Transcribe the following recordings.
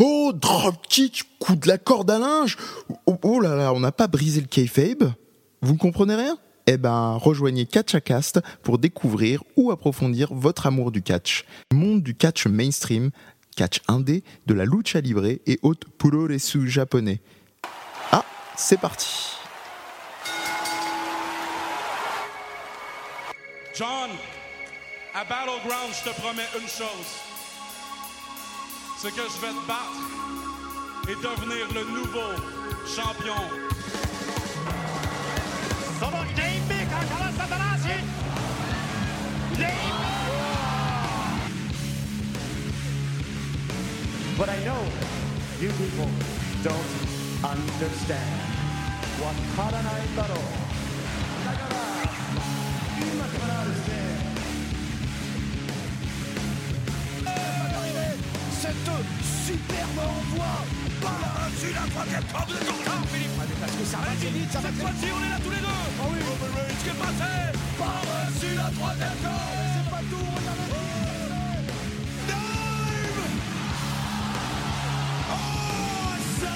Oh, dropkick, coup de la corde à linge. Oh là là, on n'a pas brisé le kayfabe. Vous ne comprenez rien ? Eh ben, rejoignez Catchacast pour découvrir ou approfondir votre amour du catch. Monde du catch mainstream, catch indé, de la lucha libre et autres puroresu japonais. Ah, c'est parti. John, à Battleground, je te promets une chose. C'est que je vais te battre et devenir le nouveau champion. But I know you people don't understand. Wakaranai daro. Dakara, ima kana desu. Cette superbe envoi par-dessus la troisième corde de ton corps, Philippe. Parce que ça va vite, ça va très vite. Cette fois-ci, on est là tous les deux. Ah oui. Roman Reigns qui est passé par-dessus la troisième corde. C'est pas tout, regardez. Dive. Oh, ça.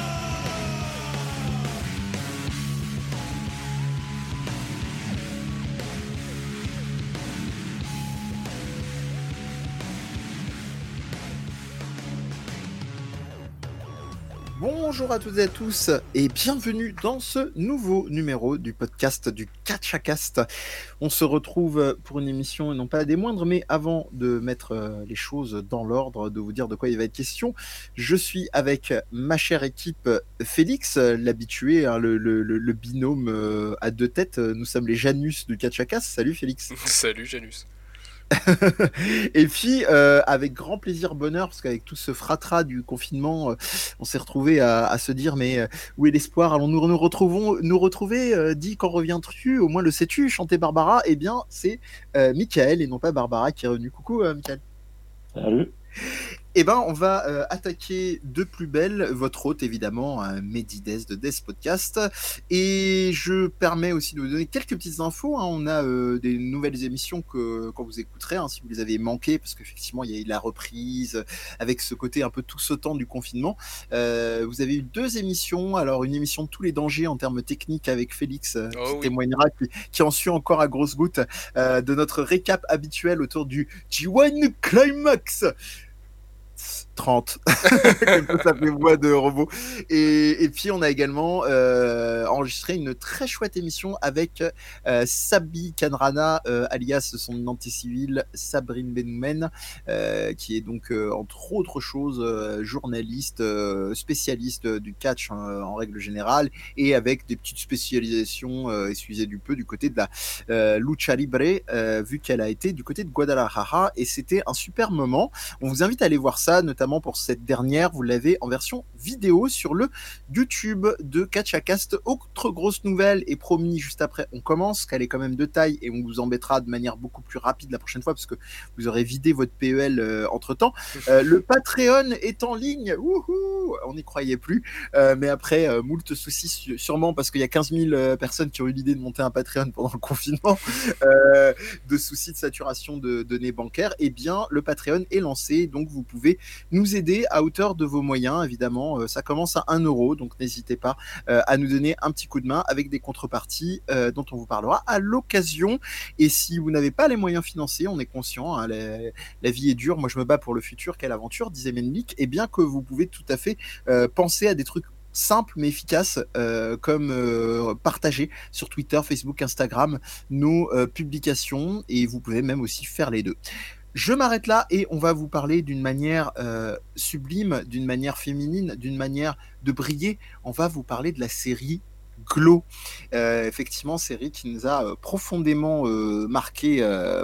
Bonjour à toutes et à tous et bienvenue dans ce nouveau numéro du podcast du Catchacast. On se retrouve pour une émission et non pas des moindres, mais avant de mettre les choses dans l'ordre, de vous dire de quoi il va être question, je suis avec ma chère équipe Félix, l'habitué, hein, le binôme à deux têtes. Nous sommes les Janus du Catchacast. Salut Félix. Salut Janus. Et puis avec grand plaisir, bonheur, parce qu'avec tout ce fratras du confinement, on s'est retrouvé à se dire mais où est l'espoir ? Allons-nous nous retrouver dit quand reviens-tu ? Au moins le sais-tu, chanter Barbara. Eh bien c'est Michael et non pas Barbara qui est revenu. Coucou Michael. Salut. Eh ben, on va attaquer de plus belle votre hôte, évidemment, Medides de Death Podcast. Et je permets aussi de vous donner quelques petites infos. Hein. On a des nouvelles émissions que quand vous écouterez, hein, si vous les avez manquées, parce qu'effectivement, il y a eu la reprise avec ce côté un peu tout sautant du confinement. Vous avez eu 2 émissions. Alors, une émission de tous les dangers en termes techniques avec Félix, qui témoignera, qui en suit encore à grosses gouttes, de notre récap habituel autour du G1 Climax. 30 ça fait voix de robot et puis on a également enregistré une très chouette émission avec Sabi Kanrana alias son identité civile Sabrine Benoumen qui est donc entre autres choses journaliste spécialiste du catch en règle générale et avec des petites spécialisations excusez du peu du côté de la lucha libre vu qu'elle a été du côté de Guadalajara et c'était un super moment. On vous invite à aller voir ça, notamment pour cette dernière, vous l'avez en version vidéo sur le YouTube de Catchacast. Autre grosse nouvelle, et promis juste après, on commence, qu'elle est quand même de taille et on vous embêtera de manière beaucoup plus rapide la prochaine fois parce que vous aurez vidé votre PEL entre-temps. Le Patreon est en ligne, wouhou, on n'y croyait plus, mais après moult soucis, sûrement parce qu'il y a 15 000 personnes qui ont eu l'idée de monter un Patreon pendant le confinement, de soucis de saturation de données bancaires, et bien le Patreon est lancé, donc vous pouvez nous aider à hauteur de vos moyens, évidemment, ça commence à 1 €, donc n'hésitez pas à nous donner un petit coup de main avec des contreparties dont on vous parlera à l'occasion. Et si vous n'avez pas les moyens financiers, on est conscient, hein, la vie est dure, moi je me bats pour le futur, quelle aventure, disait Menlik, et bien que vous pouvez tout à fait penser à des trucs simples mais efficaces comme partager sur Twitter, Facebook, Instagram nos publications, et vous pouvez même aussi faire les deux. Je m'arrête là et on va vous parler d'une manière sublime, d'une manière féminine, d'une manière de briller. On va vous parler de la série Glow. Effectivement, série qui nous a profondément marqué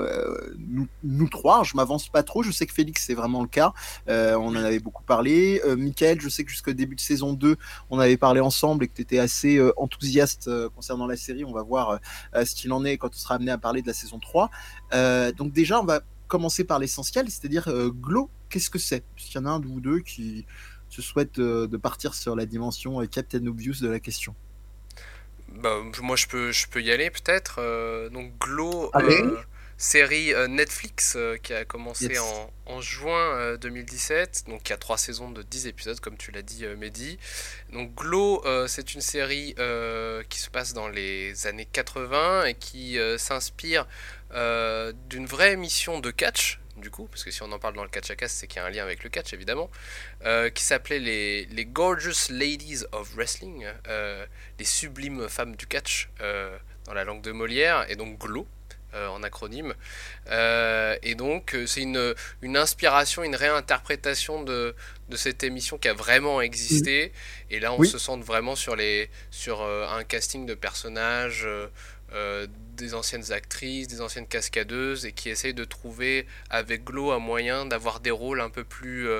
nous trois. Je m'avance pas trop, je sais que Félix c'est vraiment le cas. On en avait beaucoup parlé. Michael, je sais que jusqu'au début de saison 2, on avait parlé ensemble et que tu étais assez enthousiaste concernant la série. On va voir ce qu'il en est quand on sera amené à parler de la saison 3. Donc déjà, on va commencer par l'essentiel, c'est-à-dire Glow, qu'est-ce que c'est ? Puisqu'il y en a un de vous deux qui se souhaite de partir sur la dimension Captain Obvious de la question. Bah, moi je peux y aller peut-être. Donc Glow, série Netflix qui a commencé Yes. en juin 2017, donc qui a 3 saisons de 10 épisodes, comme tu l'as dit, Mehdi. Donc Glow, c'est une série qui se passe dans les années 80 et qui s'inspire d'une vraie émission de catch, du coup, parce que si on en parle dans le catch à casse, c'est qu'il y a un lien avec le catch, évidemment, qui s'appelait les Gorgeous Ladies of Wrestling, les sublimes femmes du catch, dans la langue de Molière, et donc Glow, en acronyme. Et donc, c'est une inspiration, une réinterprétation de cette émission qui a vraiment existé. Et là, on Oui. se centre vraiment sur un casting de personnages, des anciennes actrices, des anciennes cascadeuses, et qui essayent de trouver avec Glow un moyen d'avoir des rôles un peu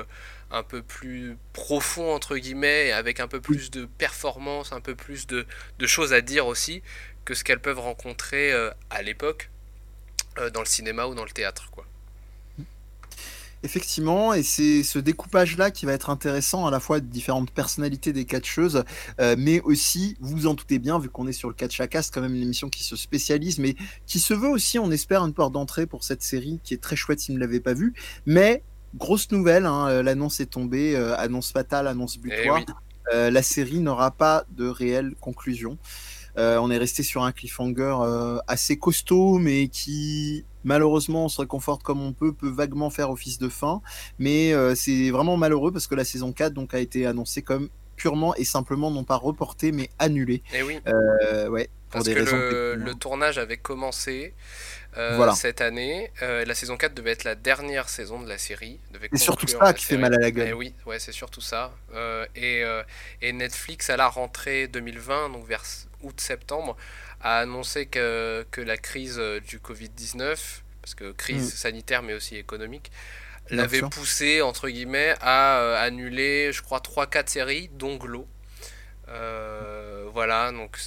plus profonds, entre guillemets, et avec un peu plus de performance, un peu plus de choses à dire aussi que ce qu'elles peuvent rencontrer à l'époque dans le cinéma ou dans le théâtre, quoi. Effectivement, et c'est ce découpage-là qui va être intéressant, à la fois de différentes personnalités des catcheuses, mais aussi, vous vous en doutez bien, vu qu'on est sur le catch à casse, quand même une émission qui se spécialise, mais qui se veut aussi, on espère, une porte d'entrée pour cette série, qui est très chouette si vous ne l'avez pas vue. Mais, grosse nouvelle, hein, l'annonce est tombée, annonce fatale, annonce butoir. oui. La série n'aura pas de réelle conclusion. On est resté sur un cliffhanger assez costaud, mais qui, malheureusement, on se réconforte comme on peut vaguement faire office de fin. Mais c'est vraiment malheureux parce que la saison 4 donc, a été annoncée comme purement et simplement, non pas reportée, mais annulée. Et oui, Ouais, pour parce des que raisons le tournage avait commencé Voilà. cette année. La saison 4 devait être la dernière saison de la série. C'est surtout ça qui fait mal à la gueule. Et oui, ouais, c'est surtout ça. Et Netflix, à la rentrée 2020, donc vers août-septembre, a annoncé que la crise du Covid-19, parce que crise sanitaire mais aussi économique, l'avait poussé, entre guillemets, à annuler, je crois, 3-4 séries, dont Glow. Voilà,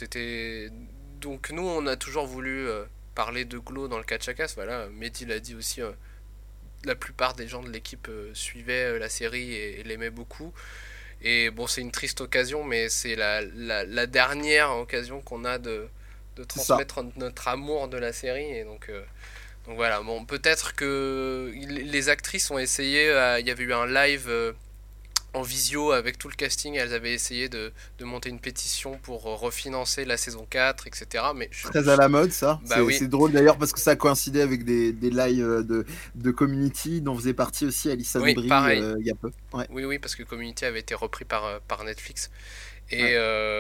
donc nous, on a toujours voulu parler de Glow dans le catch à casse. Voilà, Mehdi l'a dit aussi, la plupart des gens de l'équipe suivaient la série et l'aimaient beaucoup. Et bon, c'est une triste occasion, mais c'est la dernière occasion qu'on a de transmettre notre amour de la série. Et donc voilà, bon, peut-être que les actrices ont essayé, il y avait eu un live en visio avec tout le casting, elles avaient essayé de monter une pétition pour refinancer la saison 4, etc. Mais très à la mode, ça. Bah c'est drôle d'ailleurs parce que ça a coïncidé avec des lives de Community dont faisait partie aussi Alison Brie il y a peu. Ouais. Oui, parce que Community avait été repris par Netflix. Et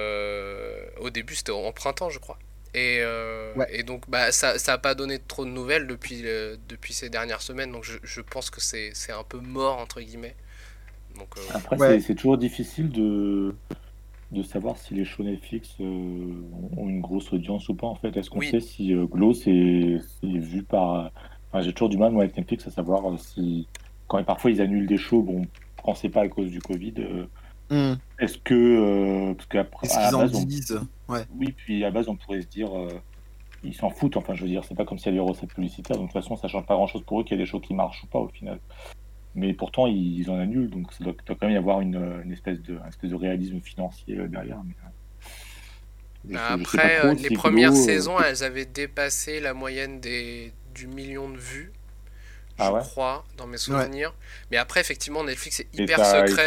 au début, c'était en printemps, je crois. Et donc, ça n'a pas donné trop de nouvelles depuis ces dernières semaines. Donc, je pense que c'est un peu mort, entre guillemets. Donc, après, c'est toujours difficile de savoir si les shows Netflix ont une grosse audience ou pas, en fait. Est-ce qu'on sait si Glow, c'est vu par... Enfin, j'ai toujours du mal, moi, avec Netflix, à savoir si... Quand parfois, ils annulent des shows, bon, quand c'est pas à cause du Covid... Est-ce que... parce qu'après, à la base, oui, puis à la base, on pourrait se dire... ils s'en foutent, enfin, je veux dire, c'est pas comme s'il y avait des recettes publicitaires, donc de toute façon, ça change pas grand-chose pour eux qu'il y ait des shows qui marchent ou pas, au final. Mais pourtant, ils en annulent, donc il doit quand même y avoir une espèce de réalisme financier derrière. Mais après, les premières saisons, elles avaient dépassé la moyenne du million de vues, je crois, dans mes souvenirs. Mais après, effectivement, Netflix est hyper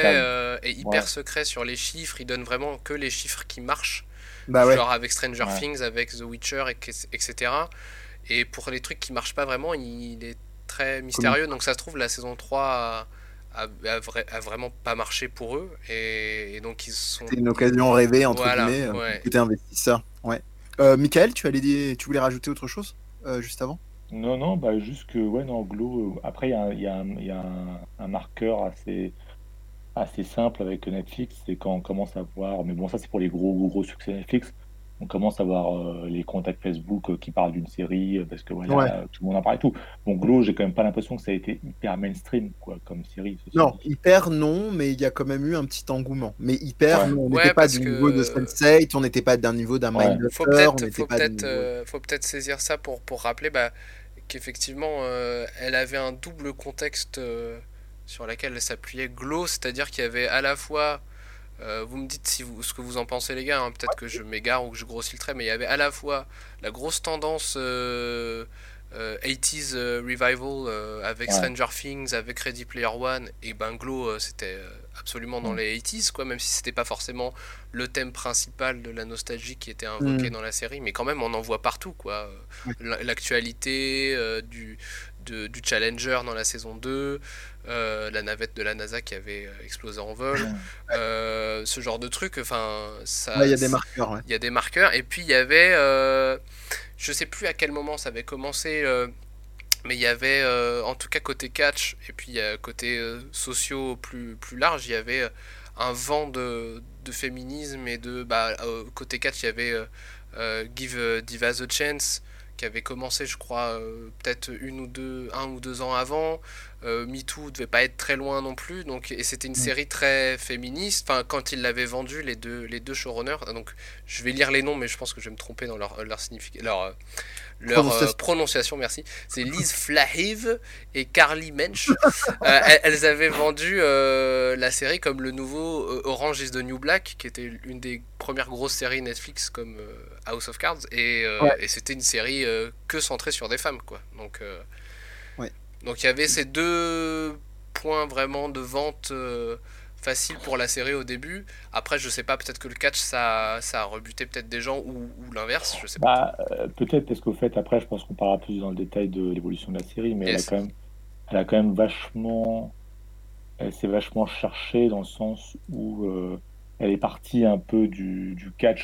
secret sur les chiffres. Il donne vraiment que les chiffres qui marchent, genre avec Stranger Things, avec The Witcher, etc. Et pour les trucs qui marchent pas vraiment, il est très mystérieux. Donc ça se trouve, la saison 3 a vraiment pas marché pour eux. Et donc ils sont... C'était une occasion rêvée, entre guillemets. Côté investisseur. Ouais. Michael, tu voulais rajouter autre chose juste avant? Non, juste que, Glow... après, il y a un marqueur assez simple avec Netflix, c'est quand on commence à voir... Mais bon, ça, c'est pour les gros succès Netflix. On commence à voir les contacts Facebook qui parlent d'une série, parce que tout le monde en parle et tout. Bon, Glow, j'ai quand même pas l'impression que ça a été hyper mainstream, quoi, comme série. Non, hyper non, mais il y a quand même eu un petit engouement. Mais hyper, non, on n'était pas du niveau de Sense8, on n'était pas d'un niveau d'un Mindhunter. Faut peut-être saisir ça pour rappeler qu'effectivement, elle avait un double contexte sur lequel elle s'appuyait, Glow, c'est-à-dire qu'il y avait à la fois... vous me dites ce que vous en pensez, les gars, hein, peut-être que je m'égare ou que je grossis le trait, mais il y avait à la fois la grosse tendance 80s revival avec Ouais. Stranger Things, avec Ready Player One, et ben Glow c'était absolument dans Mm. les 80s quoi, même si c'était pas forcément le thème principal de la nostalgie qui était invoqué Mm. dans la série, mais quand même on en voit partout quoi. Ouais. L'actualité du Challenger dans la saison 2, la navette de la NASA qui avait explosé en vol, ce genre de truc, enfin Ouais, il y ça, a des marqueurs, ouais. il y a des marqueurs, et puis il y avait je sais plus à quel moment ça avait commencé, mais il y avait, en tout cas côté catch, et puis côté sociaux plus large, il y avait un vent de féminisme et de... côté catch, il y avait Give Divas a Chance, qui avait commencé, je crois, peut-être un ou deux ans avant. MeToo devait pas être très loin non plus, donc, et c'était une Mm. série très féministe. Enfin, quand ils l'avaient vendu, les deux showrunners, donc je vais lire les noms, mais je pense que je vais me tromper dans leur signification, leur prononciation, merci. C'est Liz Flahive et Carly Mensch. Elles avaient vendu la série comme le nouveau Orange is the New Black, qui était une des premières grosses séries Netflix comme House of Cards, Ouais. et c'était une série que centrée sur des femmes, quoi. Ouais. Donc il y avait ces deux points vraiment de vente facile pour la série au début. Après, je sais pas, peut-être que le catch ça a rebuté peut-être des gens, ou l'inverse, je sais pas. Peut-être parce qu'au fait, après, je pense qu'on parlera plus dans le détail de l'évolution de la série, mais Yes. elle a quand même vachement, elle s'est vachement cherchée dans le sens où elle est partie un peu du catch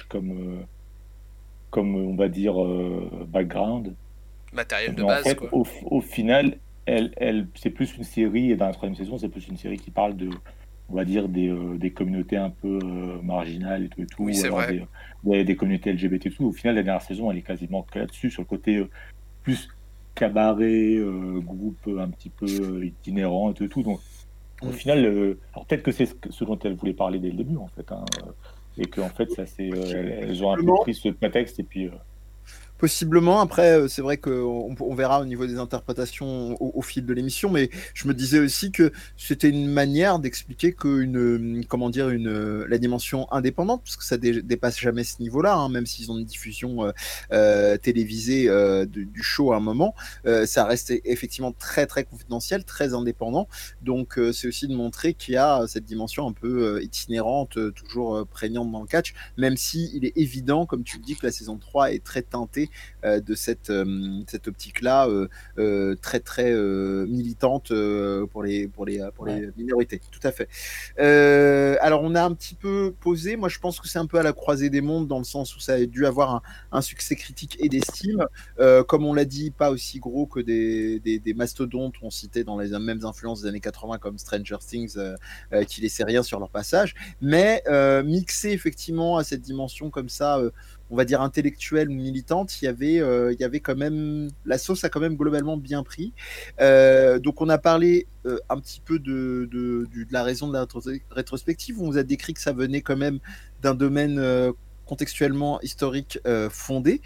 comme on va dire background. Matériel de Mais en base, fait, quoi. au final, c'est plus une série, et dans la troisième saison, c'est plus une série qui parle on va dire, des communautés un peu marginales et tout, Oui, ou c'est alors vrai. des communautés LGBT et tout. Au final, la dernière saison, elle est quasiment que là-dessus, sur le côté plus cabaret, groupe un petit peu itinérant et tout. Donc, au Mm. final, alors peut-être que c'est ce dont elle voulait parler dès le début, en fait, hein, et qu'en fait, elles ont un peu pris ce prétexte, et puis... Possiblement. Après, c'est vrai qu'on verra au niveau des interprétations au fil de l'émission, mais je me disais aussi que c'était une manière d'expliquer comment dire, la dimension indépendante, parce que ça dépasse jamais ce niveau-là, hein, même s'ils ont une diffusion télévisée du show à un moment, ça reste effectivement très très confidentiel, très indépendant. Donc c'est aussi de montrer qu'il y a cette dimension un peu itinérante, toujours prégnante dans le catch, même si il est évident, comme tu le dis, que la saison 3 est très teintée de cette optique-là, très très militante pour les Ouais. minorités. Tout à fait. Alors on a un petit peu posé. Moi je pense que c'est un peu à la croisée des mondes, dans le sens où ça a dû avoir un succès critique et d'estime. Comme on l'a dit, pas aussi gros que des mastodontes on citait dans les mêmes influences des années 80 comme Stranger Things, qui laissaient rien sur leur passage, mais mixé effectivement à cette dimension comme ça, on va dire intellectuelle ou militante, il y avait quand même, la sauce a quand même globalement bien pris. Donc on a parlé un petit peu de la raison de la rétrospective. On vous a décrit que ça venait quand même d'un domaine contextuellement historique fondé.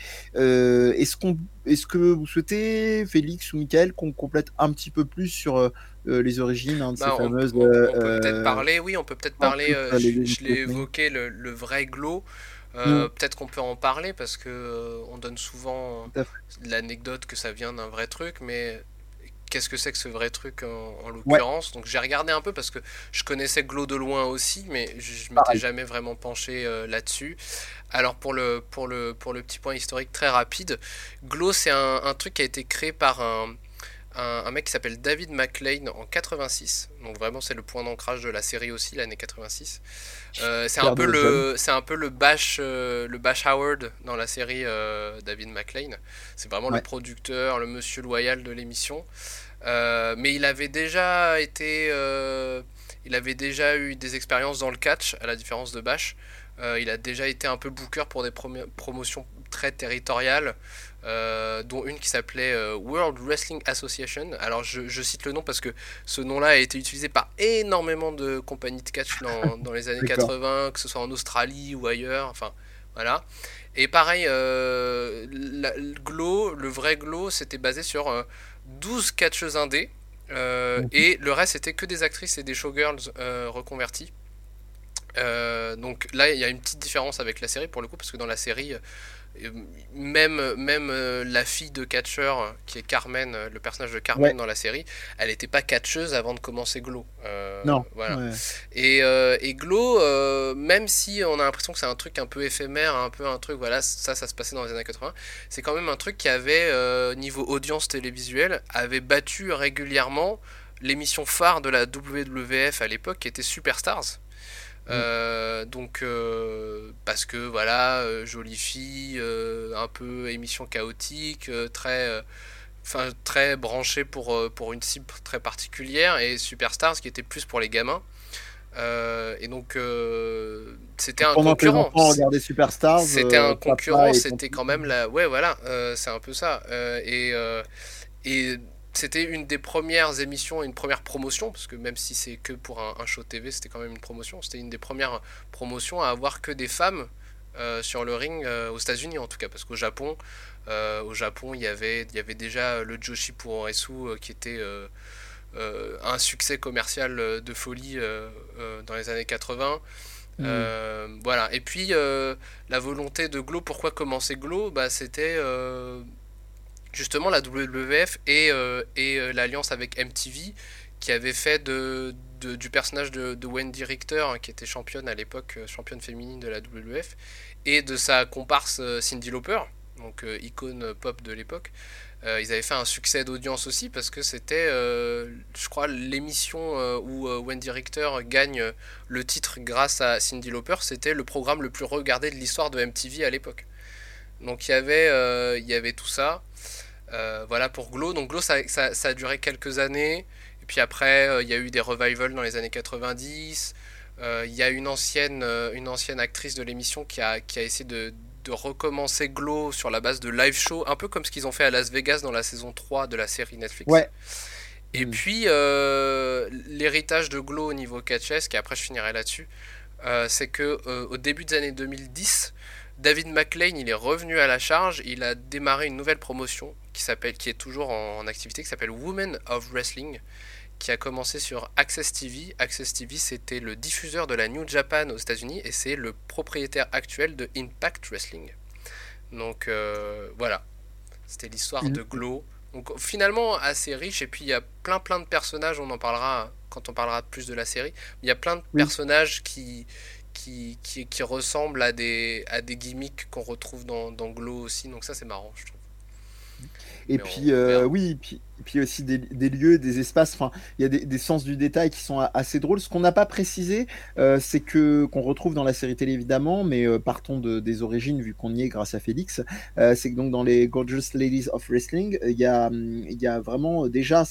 Est-ce que vous souhaitez, Félix ou Michael, qu'on complète un petit peu plus sur les origines, de ces fameuses... On peut peut-être parler, oui, on peut peut-être parler, les je l'ai évoqué, le vrai glow. Peut-être qu'on peut en parler parce que on donne souvent l'anecdote que ça vient d'un vrai truc, mais qu'est-ce que c'est que ce vrai truc en l'occurrence? Donc j'ai regardé un peu parce que je connaissais Glow de loin aussi, mais je m'étais jamais vraiment penché là-dessus. Alors pour le petit point historique très rapide, Glow c'est un truc qui a été créé par un mec qui s'appelle David McLean en 86. Donc vraiment c'est le point d'ancrage de la série aussi, l'année 86. C'est un peu le Bash Howard dans la série, David McLean. C'est vraiment le producteur, le monsieur loyal de l'émission. Mais il avait déjà eu des expériences dans le catch, à la différence de Bash. Il a déjà été un peu booker pour des promotions très territoriales, dont une qui s'appelait World Wrestling Association. Alors je cite le nom parce que ce nom-là a été utilisé par énormément de compagnies de catch dans les années 80, que ce soit en Australie ou ailleurs, enfin voilà. Et pareil, le vrai Glow, c'était basé sur 12 catcheuses indés, et le reste c'était que des actrices et des showgirls reconverties. Donc là, il y a une petite différence avec la série pour le coup, parce que dans la série, même la fille de catcheur, qui est Carmen, le personnage de Carmen Ouais, dans la série, elle n'était pas catcheuse avant de commencer Glow. non, Voilà. ouais. Et Glow, même si on a l'impression que c'est un truc un peu éphémère, un peu un truc, voilà, ça se passait dans les années 80, c'est quand même un truc qui avait, niveau audience télévisuelle, avait battu régulièrement l'émission phare de la WWF à l'époque, qui était Superstars. Mm. Parce que voilà, jolie fille, un peu émission chaotique, très branchée pour une cible très particulière, et Superstars qui était plus pour les gamins. C'était un Pendant que les concurrent. enfants regardaient Superstars, C'était un papa concurrent, et c'était tantine. quand même la. Ouais, voilà, c'est un peu ça. Et c'était une des premières émissions, une première promotion, parce que même si c'est que pour un show TV, c'était quand même une promotion. C'était une des premières promotions à avoir que des femmes sur le ring, aux États-Unis en tout cas, parce au Japon, il y avait déjà le Joshi Puroresu, qui était un succès commercial de folie dans les années 80. Mm. Voilà. Et puis la volonté de Glow, pourquoi commencer Glow, bah, c'était justement la WWF et l'alliance avec MTV, qui avait fait du personnage de Wendy Richter, hein, qui était championne à l'époque, championne féminine de la WWF, et de sa comparse Cyndi Lauper, donc icône pop de l'époque. Ils avaient fait un succès d'audience aussi, parce que c'était, je crois, l'émission où Wendy Richter gagne le titre grâce à Cyndi Lauper. C'était le programme le plus regardé de l'histoire de MTV à l'époque. Donc il y avait tout ça. Voilà pour Glow. Donc Glow, ça a duré quelques années. Et puis après, il y a eu des revivals dans les années 90. Il y a une ancienne actrice de l'émission qui a essayé de recommencer Glow sur la base de live show, un peu comme ce qu'ils ont fait à Las Vegas dans la saison 3 de la série Netflix. Ouais. Et Mm. puis, l'héritage de Glow au niveau catchesque, et après je finirai là-dessus, c'est que au début des années 2010, David McLean, il est revenu à la charge. Il a démarré une nouvelle promotion qui est toujours en activité, qui s'appelle Women of Wrestling, qui a commencé sur Access TV. Access TV, c'était le diffuseur de la New Japan aux États-Unis, et c'est le propriétaire actuel de Impact Wrestling. Donc voilà, c'était l'histoire de Une- Glow. Donc finalement assez riche, et puis il y a plein de personnages, on en parlera quand on parlera plus de la série. Il y a plein de Oui. personnages qui ressemblent à des gimmicks qu'on retrouve dans Glow aussi, donc ça c'est marrant, je trouve. Et Mais puis, on verra. oui, puis aussi des lieux, des espaces, enfin, il y a des sens du détail qui sont assez drôles. Ce qu'on n'a pas précisé, c'est qu'on retrouve dans la série télé évidemment, mais partons des origines, vu qu'on y est grâce à Félix, c'est que donc dans les Gorgeous Ladies of Wrestling, il y a vraiment déjà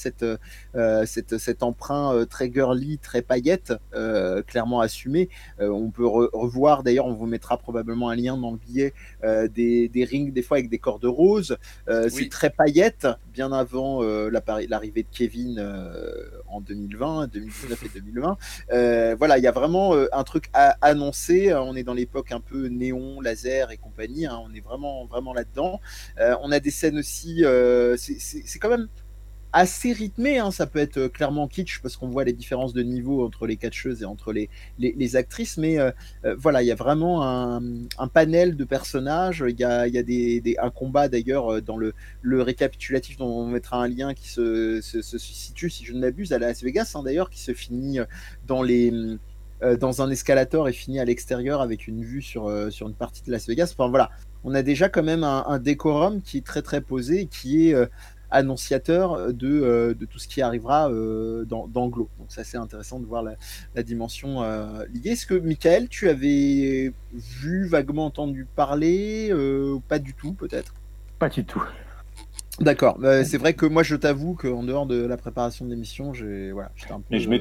cet emprunt très girly, très paillette, clairement assumé. On peut revoir, d'ailleurs, on vous mettra probablement un lien dans le billet, des rings, des fois avec des cordes roses. C'est Oui, très paillette, bien avant l'arrivée de Kevin en 2020, 2019 et 2020. Voilà, il y a vraiment un truc à annoncer. On est dans l'époque un peu néon, laser et compagnie. Hein, on est vraiment, vraiment là-dedans. On a des scènes aussi. C'est quand même assez rythmé, hein. Ça peut être clairement kitsch parce qu'on voit les différences de niveau entre les catcheuses et entre les actrices, mais voilà, il y a vraiment un panel de personnages. Il y a un combat d'ailleurs dans le récapitulatif dont on mettra un lien qui se situe, si je ne m'abuse, à Las Vegas, hein, d'ailleurs, qui se finit dans dans un escalator et finit à l'extérieur avec une vue sur une partie de Las Vegas. Enfin voilà, on a déjà quand même un décorum qui est très très posé et qui est annonciateur de tout ce qui arrivera dans Glow. Donc c'est assez intéressant de voir la dimension liée. Est-ce que, Michael, tu avais vu, vaguement entendu parler, pas du tout peut-être? Pas du tout. D'accord. C'est vrai que moi, je t'avoue qu'en dehors de la préparation de l'émission, voilà, j'étais un peu. Mais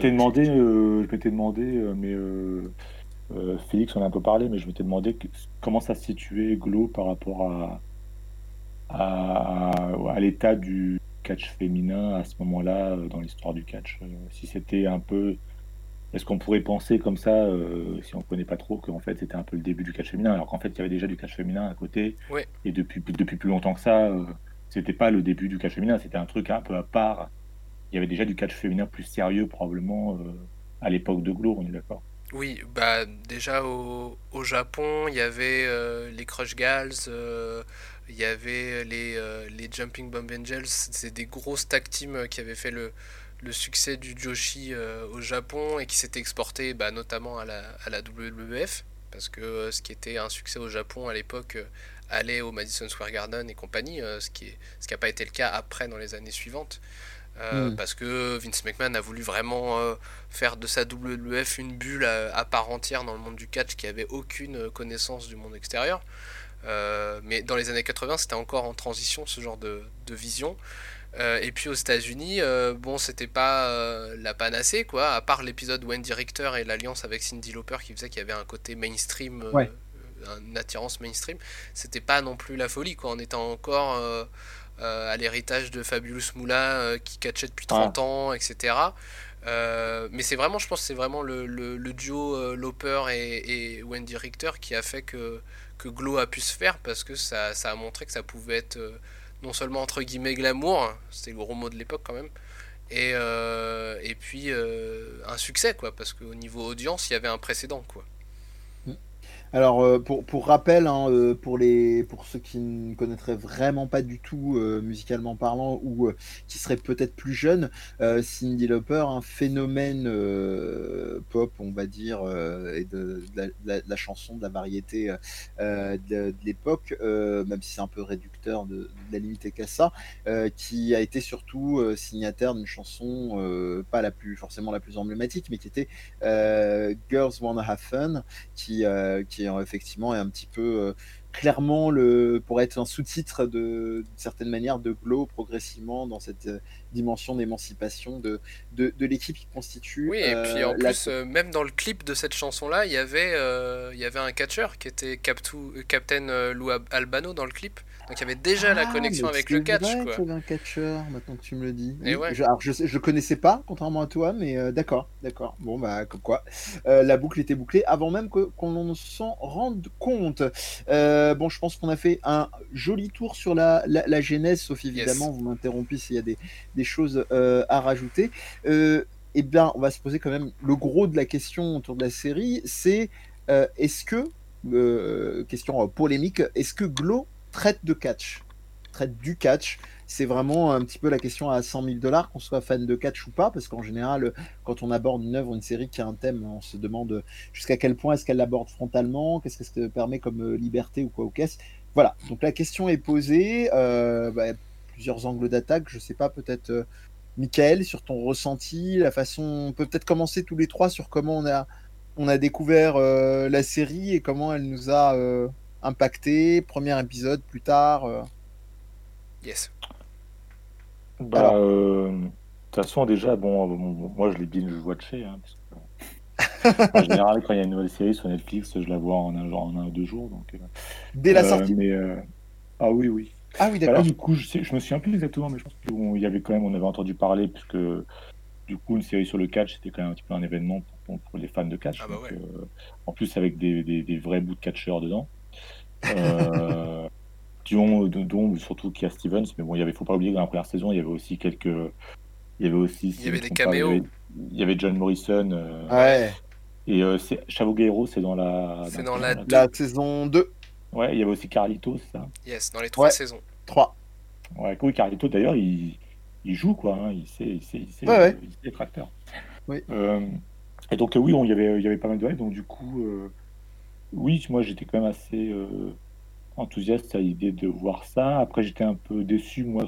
Félix en a un peu parlé, mais je m'étais demandé comment ça se situait Glow par rapport à l'état du catch féminin à ce moment-là dans l'histoire du catch. Si c'était un peu, est-ce qu'on pourrait penser comme ça, si on ne connaît pas trop, qu'en fait c'était un peu le début du catch féminin, alors qu'en fait il y avait déjà du catch féminin à côté, oui. et depuis plus longtemps que ça, c'était pas le début du catch féminin, c'était un truc un peu à part. Il y avait déjà du catch féminin plus sérieux probablement à l'époque de Glow, on est d'accord. Oui, bah déjà au Japon, il y avait les Crush Gals, il y avait les Jumping Bomb Angels, c'est des grosses tag teams qui avaient fait le succès du Joshi au Japon et qui s'étaient exportés bah, notamment à la WWF, parce que ce qui était un succès au Japon à l'époque allait au Madison Square Garden et compagnie, ce qui n'a pas été le cas après dans les années suivantes. Hmm. Parce que Vince McMahon a voulu vraiment faire de sa WWF une bulle à part entière dans le monde du catch qui avait aucune connaissance du monde extérieur. Mais dans les années 80, c'était encore en transition ce genre de vision. Et puis aux États-Unis, bon, c'était pas la panacée quoi, à part l'épisode Wendy Richter et l'alliance avec Cyndi Lauper qui faisait qu'il y avait un côté mainstream, Ouais. une attirance mainstream. C'était pas non plus la folie quoi, on était encore à l'héritage de Fabulous Moolah qui catchait depuis Ah, 30 ans, etc. Mais c'est vraiment, je pense, que c'est vraiment le duo Lauper et Wendy Richter qui a fait que Glow a pu se faire parce que ça a montré que ça pouvait être non seulement entre guillemets glamour, hein, c'était le gros mot de l'époque quand même, et puis un succès quoi, parce qu'au niveau audience, il y avait un précédent quoi. Alors, pour rappel, hein, pour ceux qui ne connaîtraient vraiment pas du tout, musicalement parlant, ou qui seraient peut-être plus jeunes, Cyndi Lauper, un phénomène pop, on va dire, et de la chanson, de la variété de l'époque, même si c'est un peu réducteur de la limiter qu'à ça, qui a été surtout signataire d'une chanson, pas forcément la plus emblématique, mais qui était Girls Wanna Have Fun, qui effectivement est un petit peu clairement pour être un sous-titre d'une certaine manière de Glow progressivement dans cette dimension d'émancipation de l'équipe qui constitue Oui, et puis en la. plus, même dans le clip de cette chanson-là, il y avait un catcheur qui était Captain Lou Albano dans le clip. Donc il y avait déjà la Ah, connexion mais avec le c'est catch, vrai quoi. qu'il y avait un catcheur, maintenant que tu me le dis. Et Oui, ouais. alors je connaissais pas, contrairement à toi, mais d'accord, d'accord. Bon, bah, comme quoi. La boucle était bouclée avant même qu'on s'en rende compte. Bon, je pense qu'on a fait un joli tour sur la genèse, sauf Yes. évidemment, vous m'interrompez s'il y a des choses à rajouter. Eh bien, on va se poser quand même le gros de la question autour de la série, c'est est-ce que, question polémique, est-ce que Glow traite de catch? Traite du catch. C'est vraiment un petit peu la question à 100 000 $, qu'on soit fan de catch ou pas, parce qu'en général, quand on aborde une œuvre, une série qui a un thème, on se demande jusqu'à quel point est-ce qu'elle l'aborde frontalement, qu'est-ce que ça permet comme liberté ou quoi ou qu'est-ce. Voilà, donc la question est posée, plusieurs angles d'attaque, je sais pas, peut-être Michael, sur ton ressenti, la façon, on peut peut-être commencer tous les trois sur comment on a découvert la série et comment elle nous a impacté, premier épisode plus tard. Yes. bah, Alors, de toute façon, déjà, moi, je l'ai binge-watché, hein, parce que, en général, quand il y a une nouvelle série sur Netflix, je la vois en un ou deux jours. Donc, dès la sortie? mais, ah oui, oui. Ah oui, Bah là, d'accord. du coup, je me souviens plus exactement, mais je pense qu'il y avait quand même, on avait entendu parler, puisque du coup, une série sur le catch, c'était quand même un petit peu un événement pour les fans de catch. Ah bah Donc, ouais. en plus, avec des vrais bouts de catcheurs dedans. Euh, dont surtout Kia Stevens, mais bon, faut pas oublier que dans la première saison, il y avait aussi, Il y si je me avait des trompe pas, caméos. il y avait John Morrison, Ouais. Ouais, et Chavo Guerrero, c'est C'est dans combien, la là? 2. la saison 2. Ouais, il y avait aussi Carlitos, ça. Yes, dans les 3 Ouais, saisons. 3. Ouais, oui, Carlitos, d'ailleurs, il joue, quoi, hein, Ouais, ouais. il sait être acteur. Oui. Euh, et donc, oui, il y avait pas mal de hype, donc du coup, oui, moi, j'étais quand même assez enthousiaste à l'idée de voir ça. Après, j'étais un peu déçu, moi,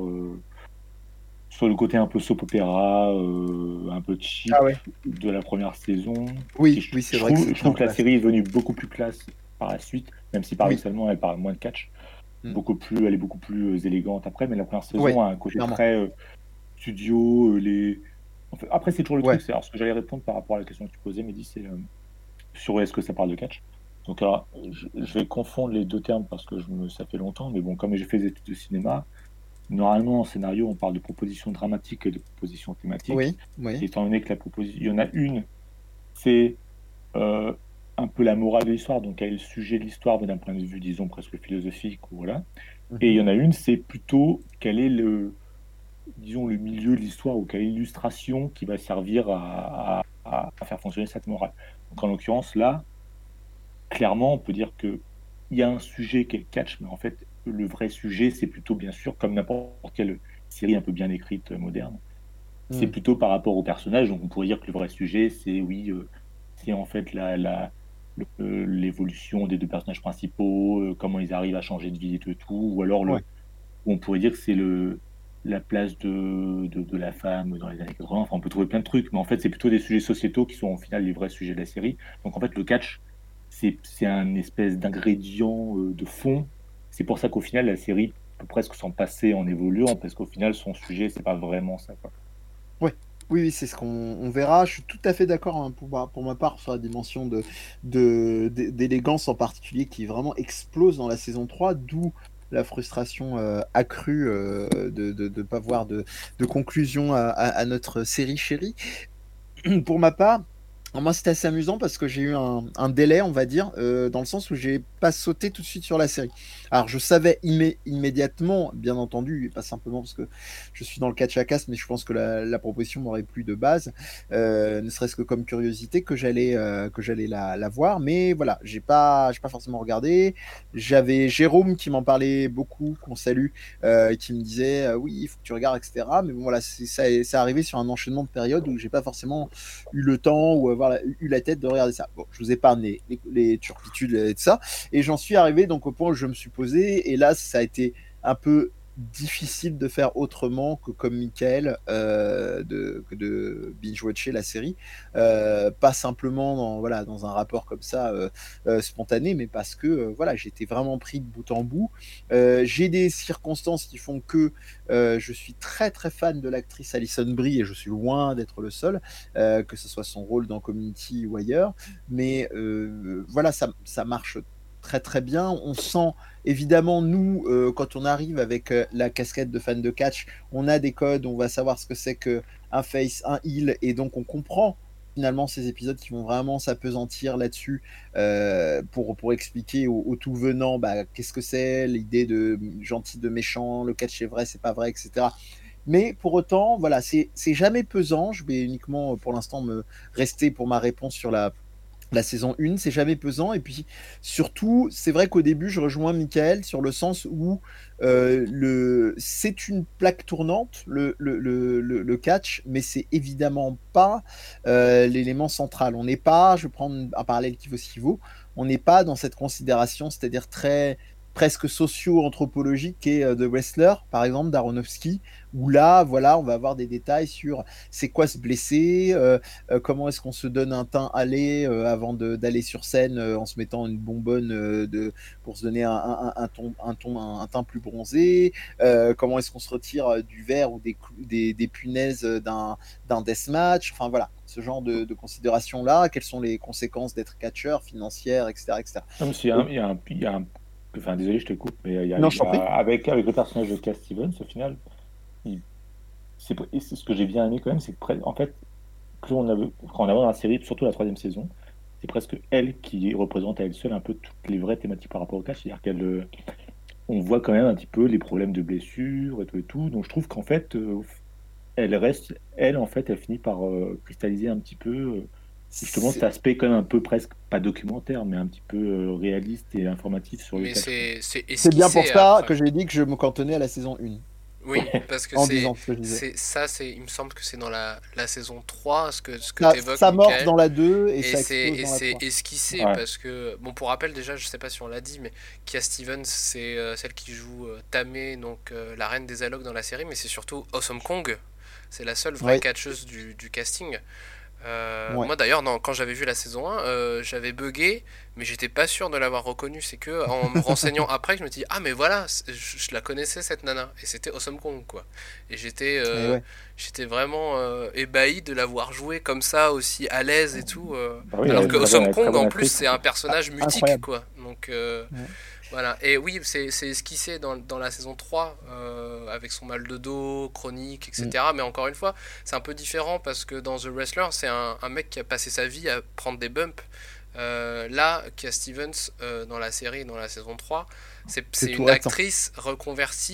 sur le côté un peu soap opéra, un peu Ah cheap ouais. de la première saison. Et Oui, oui, c'est vrai que je c'était trouve en que la classe. série est devenue beaucoup plus classe par la suite, même si Oui. paradoxalement elle parle moins de catch. Mm. Elle est beaucoup plus élégante après, mais la première Ouais, saison a un côté clairement. très studio. En fait, après, c'est toujours le truc, Ouais. c'est alors ce que j'allais répondre par rapport à la question que tu posais, Mehdi, c'est sur est-ce que ça parle de catch. Donc, alors, je vais confondre les deux termes parce que ça fait longtemps, mais bon, comme j'ai fait des études de cinéma, normalement, en scénario, on parle de propositions dramatiques et de propositions thématiques. Oui, oui. Étant donné que il y en a une, c'est euh, un peu la morale de l'histoire, donc quel est le sujet de l'histoire, mais d'un point de vue, disons, presque philosophique, ou voilà. Et il Mhm. y en a une, c'est plutôt quel est disons, le milieu de l'histoire ou quelle illustration qui va servir à faire fonctionner cette morale. Donc en l'occurrence, là, clairement, on peut dire qu'il y a un sujet qui est le catch, mais en fait, le vrai sujet, c'est plutôt, bien sûr, comme n'importe quelle série un peu bien écrite moderne, c'est plutôt par rapport au personnage. Donc on pourrait dire que le vrai sujet, c'est oui, c'est en fait l'évolution des deux personnages principaux, comment ils arrivent à changer de vie et tout, ou alors Ouais. on pourrait dire que c'est la place de la femme dans les années 80. Enfin, on peut trouver plein de trucs, mais en fait, c'est plutôt des sujets sociétaux qui sont au final les vrais sujets de la série. Donc en fait, le catch, c'est un espèce d'ingrédient de fond. C'est pour ça qu'au final, la série peut presque s'en passer en évoluant, parce qu'au final, son sujet, c'est pas vraiment ça, quoi. Ouais. Oui, oui, c'est ce qu'on verra. Je suis tout à fait d'accord hein, pour ma part sur la dimension d'élégance en particulier qui vraiment explose dans la saison 3, d'où la frustration accrue de ne pas voir de conclusion à notre série chérie. Pour ma part, moi c'était assez amusant parce que j'ai eu un délai, on va dire, dans le sens où j'ai pas sauté tout de suite sur la série. Alors je savais immédiatement, bien entendu, et pas simplement parce que je suis dans le catch à casse, mais je pense que la proposition m'aurait plu de base, ne serait-ce que comme curiosité que j'allais la voir. Mais voilà, j'ai pas forcément regardé. J'avais Jérôme qui m'en parlait beaucoup, qu'on salue, qui me disait oui, il faut que tu regardes, etc. Mais bon, voilà, c'est arrivé sur un enchaînement de périodes où j'ai pas forcément eu le temps ou avoir eu la tête de regarder ça. Bon, je vous épargne les turpitudes et tout ça. Et j'en suis arrivé donc au point où je me suis posé. Et là, ça a été un peu difficile de faire autrement que comme Michael, de binge-watcher la série. Pas simplement dans un rapport comme ça spontané, mais parce que voilà, j'étais vraiment pris de bout en bout. J'ai des circonstances qui font que je suis très très fan de l'actrice Alison Brie et je suis loin d'être le seul, que ce soit son rôle dans Community ou ailleurs. Mais voilà, ça marche très très bien. On sent évidemment, nous, quand on arrive avec la casquette de fan de catch, on a des codes, on va savoir ce que c'est qu'un face, un heal, et donc on comprend finalement ces épisodes qui vont vraiment s'apesantir là-dessus pour expliquer au tout venant qu'est-ce que c'est l'idée de gentil de méchant, le catch est vrai, c'est pas vrai, etc. Mais pour autant, voilà, c'est jamais pesant. Je vais uniquement pour l'instant me rester pour ma réponse sur la saison 1, c'est jamais pesant. Et puis surtout, c'est vrai qu'au début, je rejoins Michael sur le sens où c'est une plaque tournante, le catch, mais c'est évidemment pas l'élément central. On n'est pas, je vais prendre un parallèle qui vaut ce qui vaut, on n'est pas dans cette considération, c'est-à-dire très presque socio-anthropologique et The Wrestler, par exemple, d'Aronofsky, où là, voilà, on va avoir des détails sur c'est quoi se blesser, comment est-ce qu'on se donne un teint allé avant d'aller sur scène en se mettant une bonbonne pour se donner un teint plus bronzé, comment est-ce qu'on se retire du verre ou des punaises d'un deathmatch, enfin voilà, ce genre de considérations-là, quelles sont les conséquences d'être catcheur, financières, etc. etc. Même s'il y a un- Enfin, désolé, je te coupe, mais Non, je t'en prie. avec le personnage de Cat Stevens, au final, il- et c'est ce que j'ai bien aimé quand même, c'est que en fait, quand on avance dans la série, surtout la troisième saison, c'est presque elle qui représente à elle seule un peu toutes les vraies thématiques par rapport au catch. C'est-à-dire on voit quand même un petit peu les problèmes de blessures et tout et tout. Donc je trouve qu'en fait, elle en fait, elle finit par cristalliser un petit peu justement cet C'est aspect quand même un peu presque pas documentaire, mais un petit peu réaliste et informatif sur le Mais catch, quoi. c'est c'est bien pour esquissé ça que après. j'ai dit que je me cantonnais à la saison 1, Oui, parce que en disant ce que je disais. il me semble que c'est dans la saison 3 ce que Ça t'évoques, s'amorce dans Michael. la 2 et Et ça c'est explose et dans la c'est 3. esquissé Ouais. parce que, bon, pour rappel, déjà, je sais pas si on l'a dit, mais Kia Stevens, c'est celle qui joue Tamé, donc la reine des allocs dans la série, mais c'est surtout Awesome Kong. C'est la seule vraie Oui, catcheuse du casting. ouais. Moi d'ailleurs, quand j'avais vu la saison 1, j'avais bugué, mais j'étais pas sûr de l'avoir reconnue. C'est que en me renseignant après, je me dis, ah mais voilà, je la connaissais cette nana. Et c'était Awesome Kong, quoi. Et Et ouais. j'étais vraiment ébahi de la voir jouer comme ça, aussi à l'aise et tout. Bah oui, Alors que elle Awesome est très Kong, bonne en plus, actrice. c'est un personnage mutique, Incroyable. quoi. Donc Ouais. voilà. Et oui, c'est esquissé dans la saison 3 avec son mal de dos, chronique, Mm. etc. Mais encore une fois, c'est un peu différent parce que dans The Wrestler, c'est un mec qui a passé sa vie à prendre des bumps. Là, Kia Stevens, dans la série, dans la saison 3, C'est c'est tout une récent. actrice reconvertie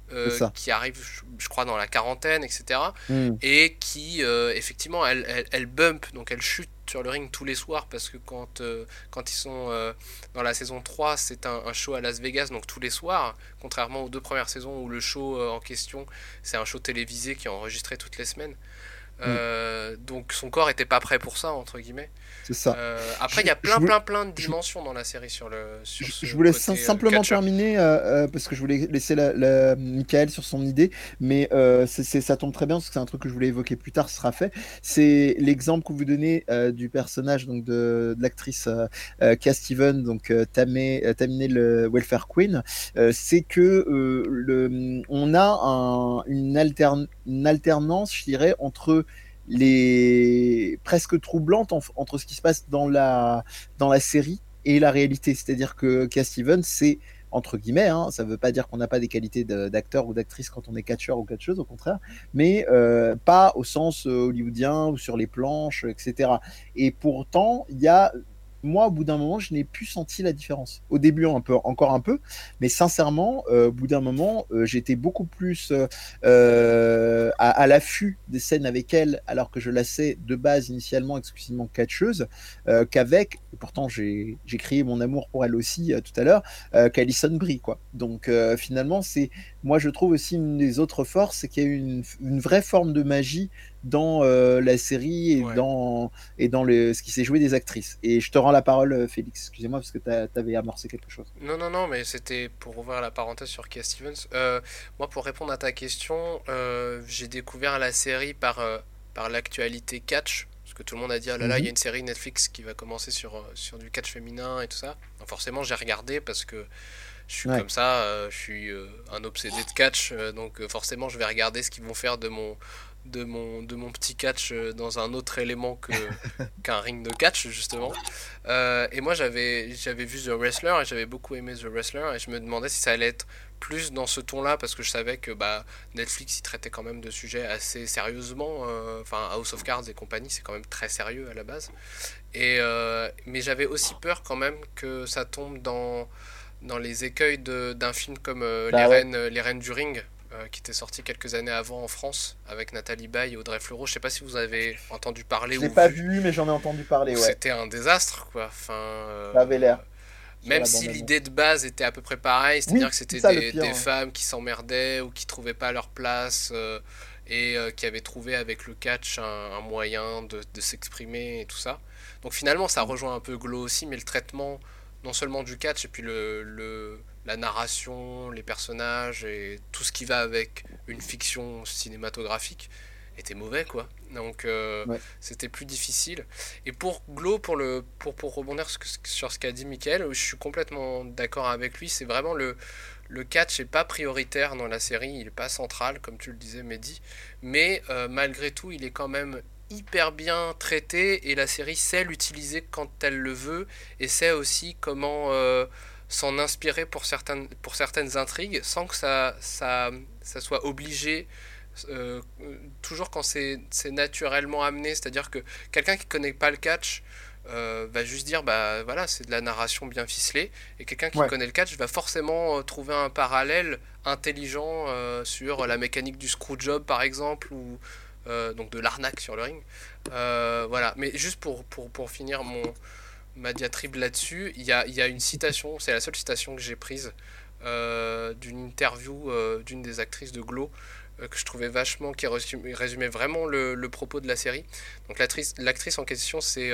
C'est ça. qui arrive, je crois, dans la quarantaine, etc. Mm. Et qui, effectivement, elle bump, donc elle chute sur le ring tous les soirs, parce que quand ils sont dans la saison 3, c'est un show à Las Vegas, donc tous les soirs, contrairement aux 2 premières saisons où le show en question, c'est un show télévisé qui est enregistré toutes les semaines. Mm. Donc son corps était pas prêt pour ça, entre guillemets. C'est ça. Après, il y a Je voulais- plein de je- dimensions dans la série sur ce je voulais côté simplement catcheur. terminer parce que je voulais laisser Michael sur son idée, mais ça tombe très bien parce que c'est un truc que je voulais évoquer plus tard, ce sera fait. C'est l'exemple que vous donnez du personnage donc de l'actrice Cat Stevens, donc Tamina le Welfare Queen. C'est que on a une alternance, je dirais, entre les presque troublante entre ce qui se passe dans la série et la réalité. C'est-à-dire que Cat Stevens, c'est entre guillemets, hein, ça ne veut pas dire qu'on n'a pas des qualités d'acteur ou d'actrice quand on est catcheur ou catcheuse, au contraire, mais pas au sens hollywoodien ou sur les planches, etc. Et pourtant, il y a moi, au bout d'un moment, je n'ai plus senti la différence. Au début, encore un peu, mais sincèrement, au bout d'un moment, j'étais beaucoup plus à l'affût des scènes avec elle, alors que je la sais de base initialement exclusivement catcheuse, qu'avec, et pourtant j'ai crié mon amour pour elle aussi tout à l'heure, qu'Alison Brie, quoi. Donc finalement, moi je trouve aussi une des autres forces, c'est qu'il y a une vraie forme de magie dans la série Ouais. et dans ce qui s'est joué des actrices. Et je te rends la parole, Félix. Excusez-moi parce que tu avais amorcé quelque chose. Non, mais c'était pour ouvrir la parenthèse sur Cat Stevens. Moi, pour répondre à ta question, j'ai découvert la série par l'actualité catch. Parce que tout le monde a dit, oh là là, il y a une série Netflix qui va commencer sur du catch féminin et tout ça. Donc forcément, j'ai regardé parce que je suis comme ça, je suis un obsédé de catch. Donc forcément, je vais regarder ce qu'ils vont faire de mon petit catch dans un autre élément qu'un ring de catch, justement. Et moi, j'avais vu The Wrestler et j'avais beaucoup aimé The Wrestler, et je me demandais si ça allait être plus dans ce ton-là, parce que je savais que Netflix, il traitait quand même de sujets assez sérieusement. Enfin, House of Cards et compagnie, c'est quand même très sérieux à la base. Mais j'avais aussi peur quand même que ça tombe dans les écueils d'un film comme les Reines du Ring, qui était sorti quelques années avant en France avec Nathalie Baye et Audrey Fleurot. Je sais pas si vous avez entendu parler Je ou l'ai pas vu. vu, mais j'en ai entendu parler. Ouais. C'était un désastre, quoi. Ça avait l'air. Même si l'idée de base était à peu près pareille, c'est-à-dire que c'était des femmes qui s'emmerdaient ou qui trouvaient pas leur place et qui avaient trouvé avec le catch un moyen de s'exprimer et tout ça. Donc finalement, ça rejoint un peu Glow aussi, mais le traitement non seulement du catch et puis la narration, les personnages et tout ce qui va avec une fiction cinématographique était mauvais, quoi. Donc c'était plus difficile. Et pour Glow, pour rebondir sur ce qu'a dit Mickaël, je suis complètement d'accord avec lui. C'est vraiment le catch n'est pas prioritaire dans la série, il n'est pas central, comme tu le disais, Mehdi. Mais malgré tout, il est quand même hyper bien traité, et la série sait l'utiliser quand elle le veut, et sait aussi comment s'en inspirer pour certaines intrigues, sans que ça soit obligé. Toujours quand c'est naturellement amené, c'est-à-dire que quelqu'un qui connaît pas le catch va juste dire bah voilà, c'est de la narration bien ficelée, et quelqu'un qui connaît le catch va forcément trouver un parallèle intelligent sur la mécanique du screwjob par exemple, ou donc de l'arnaque sur le ring. Voilà, mais juste pour finir ma diatribe là-dessus, il y a une citation, c'est la seule citation que j'ai prise d'une interview d'une des actrices de Glow, que je trouvais vachement, qui résumait vraiment le propos de la série. Donc l'actrice en question, c'est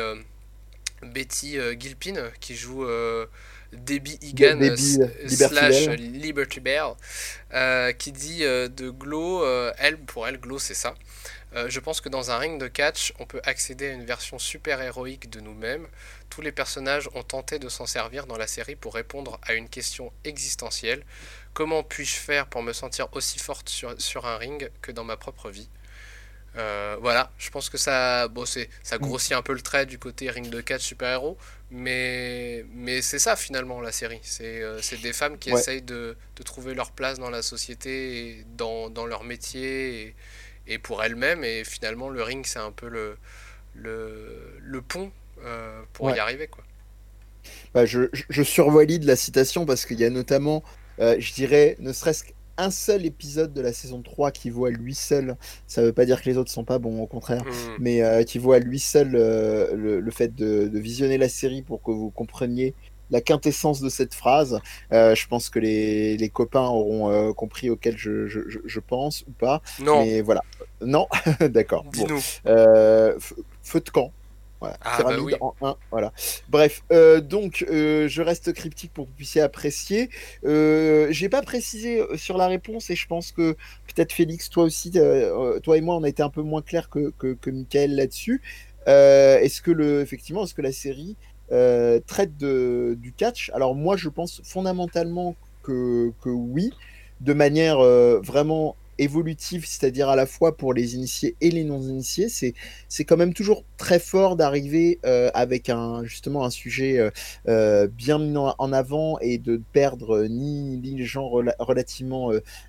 Betty Gilpin, qui joue Debbie Egan slash Liberty Bell, qui dit de Glow, pour elle, Glow, c'est ça. Je pense que dans un ring de catch, on peut accéder à une version super héroïque de nous-mêmes. Tous les personnages ont tenté de s'en servir dans la série pour répondre à une question existentielle. Comment puis-je faire pour me sentir aussi forte sur un ring que dans ma propre vie ? Voilà, je pense que ça grossit un peu le trait du côté ring de catch super-héros, mais c'est ça finalement la série. C'est des femmes qui essayent de trouver leur place dans la société, et dans leur métier, et pour elles-mêmes, et finalement le ring c'est un peu le pont pour y arriver, quoi. Je survalide la citation parce qu'il y a notamment, je dirais, ne serait-ce un seul épisode de la saison 3 qui vaut à lui seul, ça veut pas dire que les autres sont pas bons, au contraire, mais qui vaut à lui seul le fait de visionner la série pour que vous compreniez la quintessence de cette phrase. Je pense que les copains auront compris auquel je pense ou pas. Non. Mais voilà. Non. D'accord. Dis-nous. Bon. Feu de camp. Voilà. Ah, Pyramide bah oui. en 1. Voilà. Bref. Donc, je reste cryptique pour que vous puissiez apprécier. J'ai pas précisé sur la réponse et je pense que peut-être Félix, toi aussi, toi et moi, on a été un peu moins clairs que Michael là-dessus. Effectivement, est-ce que la série traite du catch? Alors moi, je pense fondamentalement que oui, de manière vraiment évolutive, c'est-à-dire à la fois pour les initiés et les non-initiés. C'est quand même toujours très fort d'arriver avec justement un sujet bien mis en avant et de perdre ni les gens relativement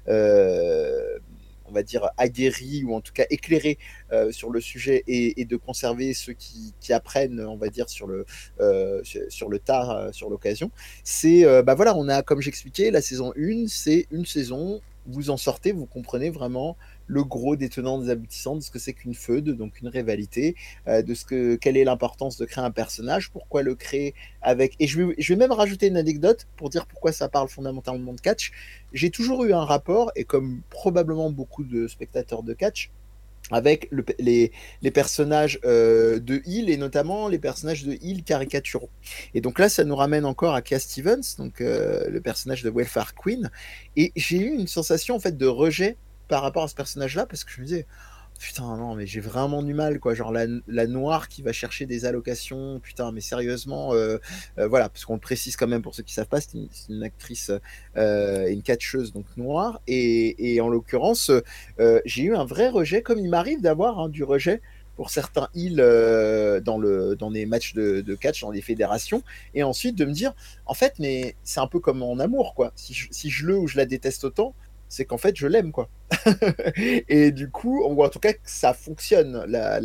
on va dire aguerris ou en tout cas éclairés sur le sujet et de conserver ceux qui apprennent, on va dire, sur le tard, sur l'occasion. Voilà, on a, comme j'expliquais, la saison 1, c'est une saison, vous en sortez, vous comprenez vraiment le gros des tenants, des aboutissants de ce que c'est qu'une feud, donc une rivalité, quelle est l'importance de créer un personnage, pourquoi le créer avec... Et je vais même rajouter une anecdote pour dire pourquoi ça parle fondamentalement de catch. J'ai toujours eu un rapport, et comme probablement beaucoup de spectateurs de catch, avec les personnages de heel et notamment les personnages de heel caricaturaux. Et donc là, ça nous ramène encore à Cat Stevens, donc le personnage de Welfare Queen. Et j'ai eu une sensation en fait de rejet par rapport à ce personnage-là parce que je me disais putain non mais j'ai vraiment du mal quoi, genre la noire qui va chercher des allocations, putain mais sérieusement voilà, parce qu'on le précise quand même pour ceux qui savent pas, c'est une actrice une catcheuse donc noire et en l'occurrence j'ai eu un vrai rejet comme il m'arrive d'avoir du rejet pour certains heels dans les matchs de catch, dans les fédérations, et ensuite de me dire en fait mais c'est un peu comme en amour quoi, si je le ou je la déteste autant, c'est qu'en fait je l'aime quoi. Et du coup, ou en tout cas ça fonctionne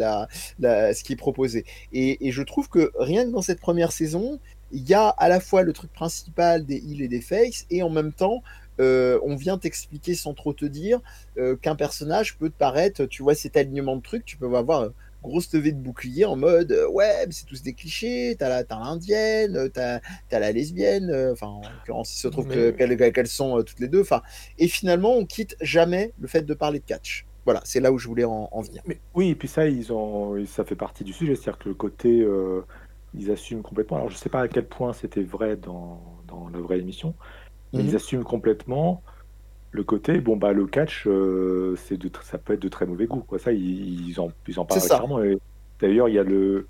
ce qui est proposé. Et je trouve que rien que dans cette première saison, il y a à la fois le truc principal des heals et des faces, et en même temps on vient t'expliquer sans trop te dire qu'un personnage peut te paraître, tu vois cet alignement de trucs, tu peux avoir grosse levée de bouclier en mode ouais mais c'est tous des clichés, t'as l'indienne, t'as la lesbienne, enfin en l'occurrence il se trouve qu'elles sont toutes les deux, enfin, et finalement on quitte jamais le fait de parler de catch. Voilà, c'est là où je voulais en venir. Mais oui, et puis ça, ça fait partie du sujet, c'est-à-dire que le côté, ils assument complètement. Alors, je sais pas à quel point c'était vrai dans la vraie émission, mais ils assument complètement le côté, bon, bah, le catch, ça peut être de très mauvais goût, quoi. Ça, ils en parlent clairement. Et d'ailleurs, il y a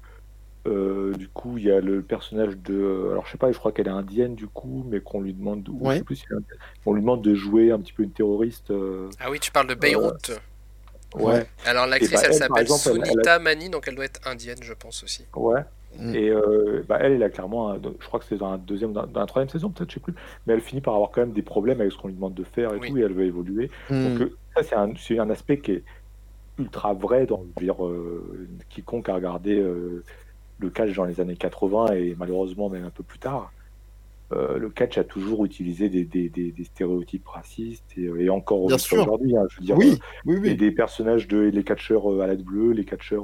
du coup, il y a le personnage alors, je sais pas, je crois qu'elle est indienne, du coup, mais qu'on lui demande, je sais plus si on lui demande de jouer un petit peu une terroriste. Ah oui, tu parles de Beyrouth. Ouais. Alors l'actrice, elle s'appelle Sunita Mani, donc elle doit être indienne, je pense aussi. Ouais. Et elle a clairement, je crois que c'est dans la troisième saison, peut-être, je sais plus, mais elle finit par avoir quand même des problèmes avec ce qu'on lui demande de faire et tout, et elle veut évoluer. Donc ça, c'est un aspect qui est ultra vrai dans, je veux dire, quiconque a regardé le catch dans les années 80 et malheureusement même un peu plus tard. Le catch a toujours utilisé des stéréotypes racistes et encore aujourd'hui. Hein, je veux dire, oui. des personnages les catcheurs à la bleue, les catcheurs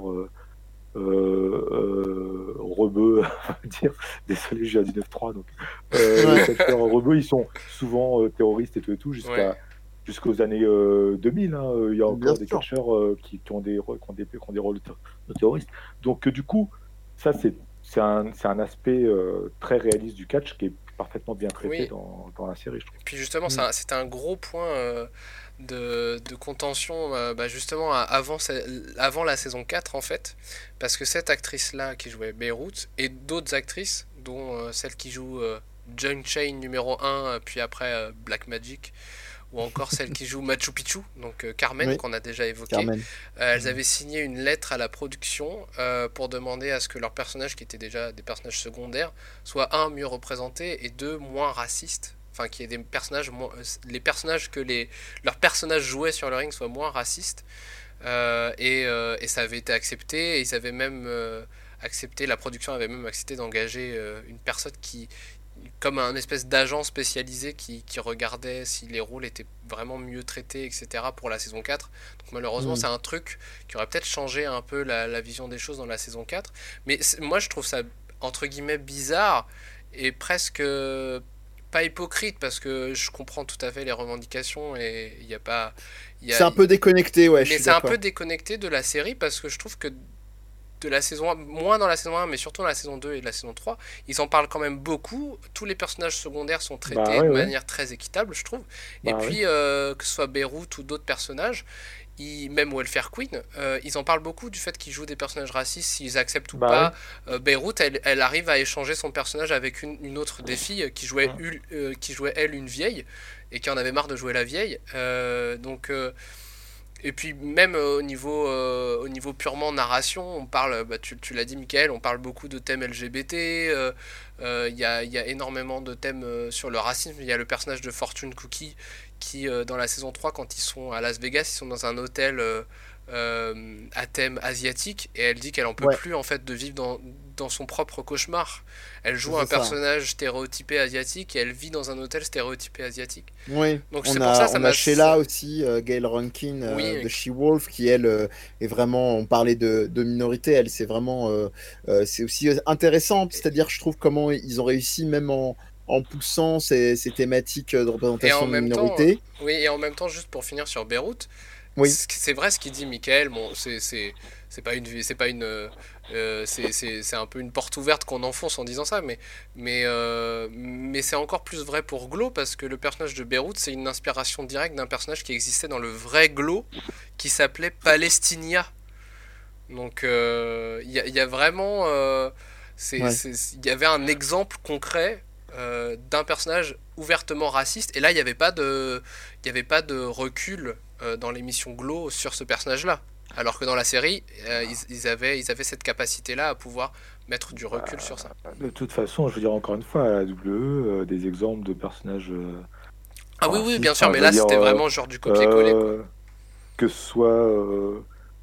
rebeux, on va dire. Désolé, j'ai dit 9-3. Donc, les catcheurs rebeux, ils sont souvent terroristes et tout jusqu'aux années 2000. Hein, il y a encore des catcheurs qui ont des rôles de terroristes. Donc, du coup, ça, c'est un aspect très réaliste du catch qui est parfaitement bien traité dans la série, je trouve. Puis justement, c'était un gros point de contention justement avant la saison 4 en fait, parce que cette actrice-là qui jouait Beyrouth et d'autres actrices, dont celle qui joue John Chain numéro 1, puis après Black Magic, ou encore celle qui joue Machu Picchu, donc Carmen, qu'on a déjà évoqué. Elles avaient signé une lettre à la production pour demander à ce que leurs personnages, qui étaient déjà des personnages secondaires, soient mieux représentés et moins racistes. Enfin, qu'il y ait des personnages, les personnages que leurs personnages jouaient sur le ring soient moins racistes. Et ça avait été accepté, et ils avaient même accepté, la production avait même accepté d'engager une personne qui comme un espèce d'agent spécialisé qui regardait si les rôles étaient vraiment mieux traités, etc. pour la saison 4. Donc malheureusement, c'est un truc qui aurait peut-être changé un peu la vision des choses dans la saison 4. Mais moi, je trouve ça, entre guillemets, bizarre et presque pas hypocrite, parce que je comprends tout à fait les revendications et il n'y a pas... C'est un peu déconnecté, ouais, je Mais suis c'est un d'accord. peu déconnecté de la série, parce que je trouve que de la saison 1, moins dans la saison 1, mais surtout dans la saison 2 et la saison 3, ils en parlent quand même beaucoup. Tous les personnages secondaires sont traités de Ouais. manière très équitable, je trouve. Et Oui. puis, que ce soit Beyrouth ou d'autres personnages, même Welfare Queen, ils en parlent beaucoup du fait qu'ils jouent des personnages racistes, s'ils acceptent ou pas. Beyrouth, elle arrive à échanger son personnage avec une autre des filles qui jouait, elle, une vieille, et qui en avait marre de jouer la vieille. Et puis même au niveau purement narration, on parle, tu l'as dit Michael, on parle beaucoup de thèmes LGBT, il y a énormément de thèmes sur le racisme. Il y a le personnage de Fortune Cookie qui, dans la saison 3, quand ils sont à Las Vegas, ils sont dans un hôtel à thème asiatique, et elle dit qu'elle en peut plus en fait de vivre dans son propre cauchemar. Elle joue un personnage stéréotypé asiatique et elle vit dans un hôtel stéréotypé asiatique. Oui, Donc on a Sheila aussi, Gail Rankin de She-Wolf, qui elle est vraiment, on parlait de minorité, elle c'est vraiment, c'est aussi intéressant, c'est-à-dire je trouve comment ils ont réussi même en poussant ces thématiques de représentation de minorité. Et en même temps, juste pour finir sur Beyrouth, c'est vrai ce qu'il dit Michael, bon, c'est un peu une porte ouverte qu'on enfonce en disant ça, mais c'est encore plus vrai pour Glow, parce que le personnage de Beyrouth, c'est une inspiration directe d'un personnage qui existait dans le vrai Glow, qui s'appelait Palestinia. Donc il y a vraiment il y avait un exemple concret d'un personnage ouvertement raciste, et là il n'y avait pas de recul dans l'émission Glow sur ce personnage-là. Alors que dans la série, ils avaient cette capacité-là à pouvoir mettre du recul sur ça. De toute façon, je veux dire encore une fois, à la WWE, des exemples de personnages. Oui, bien sûr, mais là c'était vraiment genre du copier-coller. Que ce soit.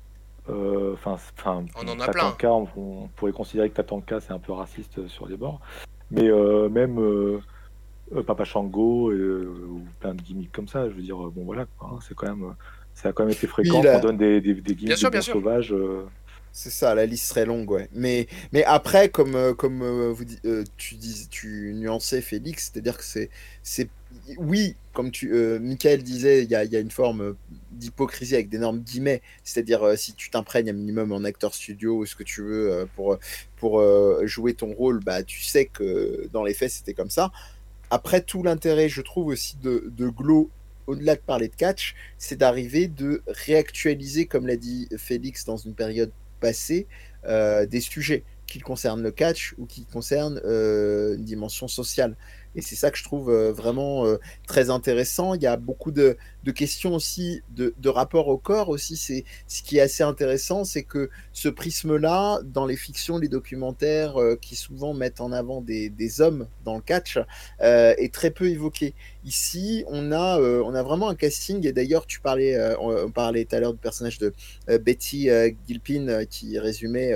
On en a plein. On pourrait considérer que Tatanka c'est un peu raciste sur les bords. Mais même Papa Shango ou plein de gimmicks comme ça, je veux dire, bon voilà, hein, c'est quand même. Ça a quand même été fréquent qu'on donne des gimmicks de bons sauvages. C'est ça, la liste serait longue, ouais. Mais après, comme tu nuançais Félix, c'est-à-dire que c'est oui, comme Michael disait, il y a une forme d'hypocrisie avec d'énormes guillemets, c'est-à-dire si tu t'imprègnes un minimum en acteur studio ou ce que tu veux pour jouer ton rôle, bah tu sais que dans les faits c'était comme ça. Après, tout l'intérêt, je trouve aussi de Glow, au-delà de parler de catch, c'est d'arriver de réactualiser, comme l'a dit Félix dans une période passée, des sujets qui concernent le catch ou qui concernent une dimension sociale. Et c'est ça que je trouve vraiment très intéressant. Il y a beaucoup de questions aussi de rapport au corps aussi. C'est ce qui est assez intéressant, c'est que ce prisme-là, dans les fictions, les documentaires qui souvent mettent en avant des hommes dans le catch, est très peu évoqué. Ici, on a vraiment un casting. Et d'ailleurs, on parlait tout à l'heure du personnage de Betty Gilpin qui résumait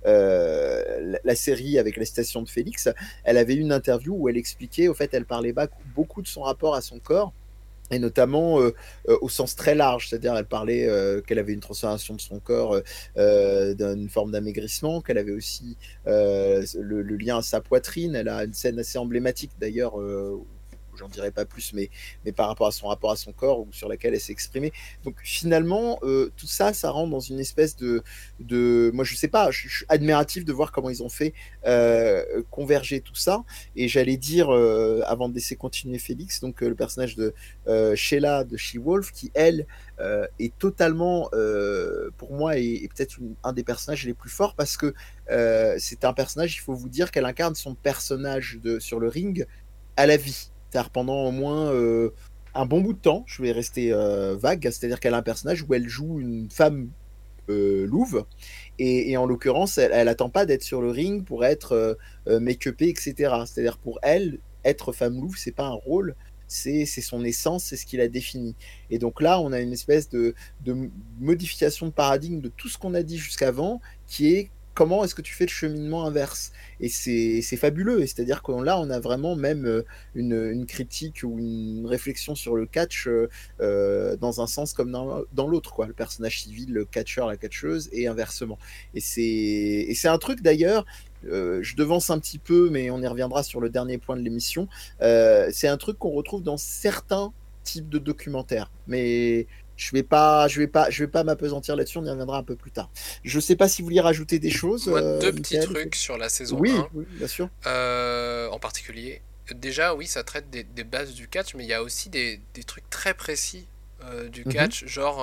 la série avec la citation de Félix. Elle avait une interview où elle expliquait, au fait, elle parlait beaucoup de son rapport à son corps, et notamment au sens très large, c'est-à-dire elle parlait qu'elle avait une transformation de son corps d'une forme d'amaigrissement, qu'elle avait aussi le lien à sa poitrine. Elle a une scène assez emblématique d'ailleurs, j'en dirai pas plus, mais par rapport à son rapport à son corps, ou sur laquelle elle s'est exprimée. Donc finalement, tout ça rentre dans une espèce de moi je sais pas, je suis admiratif de voir comment ils ont fait converger tout ça. Et j'allais dire, avant de laisser continuer Félix, donc le personnage de Sheila de She-Wolf, qui elle est totalement, pour moi, est peut-être un des personnages les plus forts, parce que c'est un personnage, il faut vous dire qu'elle incarne son personnage sur le ring à la vie. C'est-à-dire pendant au moins un bon bout de temps, je vais rester vague, c'est-à-dire qu'elle a un personnage où elle joue une femme louve, et en l'occurrence, elle attend pas d'être sur le ring pour être make-upée, etc. C'est-à-dire pour elle, être femme louve, c'est pas un rôle, c'est son essence, c'est ce qui la définit. Et donc là, on a une espèce de modification de paradigme de tout ce qu'on a dit jusqu'avant, qui est comment est-ce que tu fais le cheminement inverse? Et c'est fabuleux. Et c'est-à-dire que là, on a vraiment même une critique ou une réflexion sur le catch dans un sens comme dans l'autre, quoi. Le personnage civil, le catcheur, la catcheuse, et inversement. Et c'est un truc d'ailleurs. Je devance un petit peu, mais on y reviendra sur le dernier point de l'émission. C'est un truc qu'on retrouve dans certains types de documentaires, mais je vais pas m'appesantir là-dessus. On y reviendra un peu plus tard. Je sais pas si vous vouliez rajouter des choses. Moi, deux petits Mickaël, trucs sur la saison Oui, 1, oui, bien sûr. en particulier. Déjà, oui, ça traite des bases du catch, mais il y a aussi des trucs très précis du catch, genre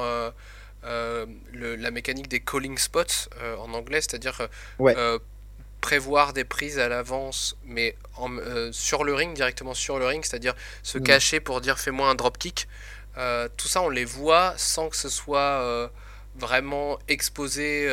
la mécanique des calling spots en anglais, c'est-à-dire Ouais. prévoir des prises à l'avance, mais sur le ring, directement sur le ring, c'est-à-dire se cacher pour dire fais-moi un dropkick. Tout ça, on les voit sans que ce soit vraiment exposé,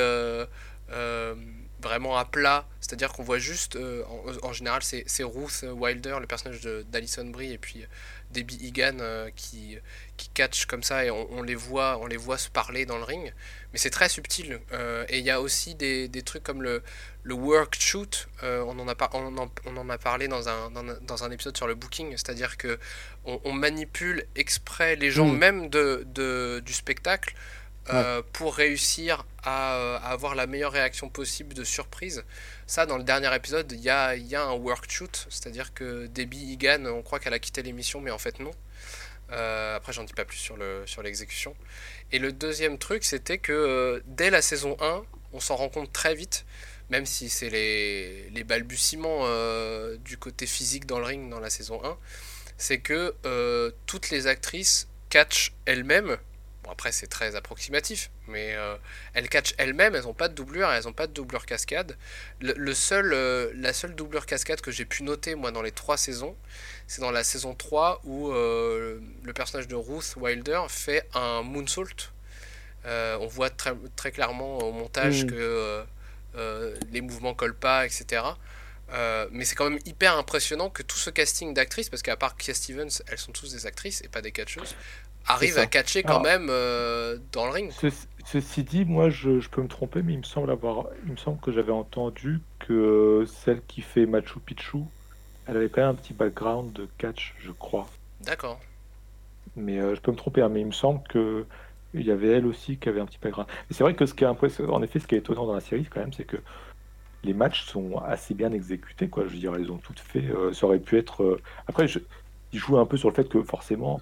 vraiment à plat. C'est-à-dire qu'on voit juste, en général, c'est Ruth Wilder, le personnage d'Alison Brie, et puis Debbie Egan qui catch comme ça, et on les voit se parler dans le ring. Mais c'est très subtil. Et il y a aussi des trucs comme le work shoot. On en a parlé dans un épisode sur le booking, c'est-à-dire que on manipule exprès les gens, même du spectacle, pour réussir à avoir la meilleure réaction possible de surprise. Ça, dans le dernier épisode, il y a un work shoot, c'est-à-dire que Debbie Egan, on croit qu'elle a quitté l'émission, mais en fait non. Après, j'en dis pas plus sur l'exécution. Et le deuxième truc, c'était que dès la saison 1, on s'en rend compte très vite, même si c'est les balbutiements du côté physique dans le ring dans la saison 1, c'est que toutes les actrices catchent elles-mêmes. Bon, après, c'est très approximatif, mais elles catchent elles-mêmes, elles n'ont pas de doublure, elles n'ont pas de doublure cascade. La seule doublure cascade que j'ai pu noter, moi, dans les 3 saisons, c'est dans la saison 3 où le personnage de Ruth Wilder fait un moonsault. On voit très, très clairement au montage que les mouvements collent pas, etc. Mais c'est quand même hyper impressionnant que tout ce casting d'actrices, parce qu'à part Kia Stevens, elles sont tous des actrices et pas des catcheuses, arrivent à catcher quand même dans le ring. Ceci dit, moi je peux me tromper, mais il me semble que j'avais entendu que celle qui fait Machu Picchu, elle avait quand même un petit background de catch, je crois. D'accord. Mais je peux me tromper, hein, mais il me semble que il y avait elle aussi qui avait un petit background. Et c'est vrai que ce qui est impressionnant, en effet, ce qui est étonnant dans la série, quand même, c'est que les matchs sont assez bien exécutés, quoi. Je veux dire, ils ont toutes fait. Ça aurait pu être. Après, ils jouent un peu sur le fait que forcément,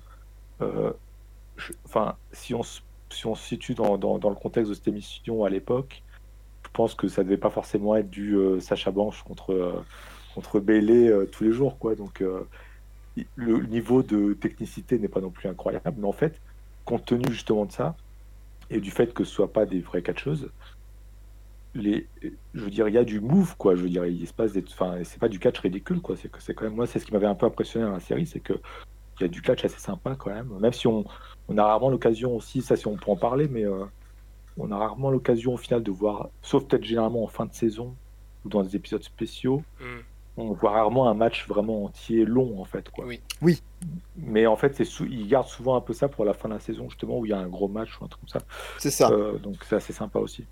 enfin, si on se situe dans le contexte de cette émission à l'époque, je pense que ça devait pas forcément être du Sacha Banks contre Bayley tous les jours, quoi. Donc le niveau de technicité n'est pas non plus incroyable, mais en fait, compte tenu justement de ça et du fait que ce soit pas des vraies catcheuses, je veux dire, il y a du move, quoi. Je veux dire, il se passe enfin, c'est pas du catch ridicule, quoi. C'est quand même, moi, c'est ce qui m'avait un peu impressionné dans la série, c'est que il y a du catch assez sympa quand même si on a rarement l'occasion aussi, ça si on peut en parler, mais on a rarement l'occasion au final de voir, sauf peut-être généralement en fin de saison ou dans des épisodes spéciaux, on voit rarement un match vraiment entier long, en fait, quoi. Oui. Mais en fait, ils gardent souvent un peu ça pour la fin de la saison, justement, où il y a un gros match ou un truc comme ça. C'est ça. Donc c'est assez sympa aussi.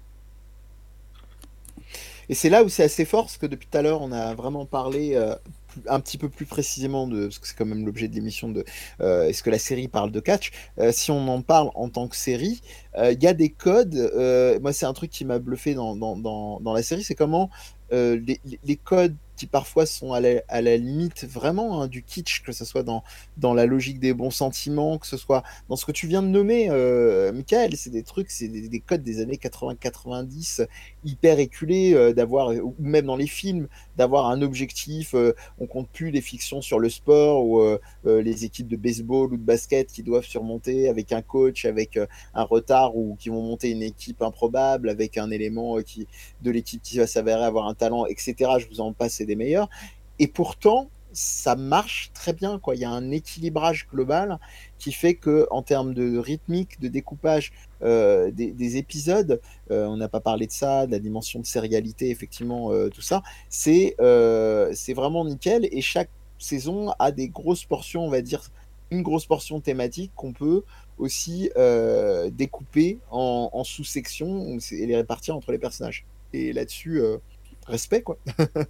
Et c'est là où c'est assez fort, parce que depuis tout à l'heure, on a vraiment parlé un petit peu plus précisément parce que c'est quand même l'objet de l'émission de est-ce que la série parle de catch. Si on en parle en tant que série, il y a des codes. Moi, c'est un truc qui m'a bluffé dans la série, c'est comment les codes qui parfois sont à la limite vraiment du kitsch, que ce soit dans la logique des bons sentiments, que ce soit dans ce que tu viens de nommer, Michael, c'est des trucs, c'est des codes des années 80-90, hyper éculés, ou même dans les films, d'avoir un objectif, on compte plus les fictions sur le sport, ou les équipes de baseball ou de basket qui doivent surmonter avec un coach, avec un retard, ou qui vont monter une équipe improbable, avec un élément de l'équipe qui va s'avérer avoir un talent, etc. Je vous en passe, c'est des meilleurs. Et pourtant, ça marche très bien, quoi. Il y a un équilibrage global qui fait que, en termes de rythmique, de découpage des épisodes, on n'a pas parlé de ça, de la dimension de sérialité, effectivement, tout ça, c'est vraiment nickel. Et chaque saison a des grosses portions, on va dire, une grosse portion thématique qu'on peut aussi découper en sous-sections et les répartir entre les personnages. Et là-dessus, respect, quoi.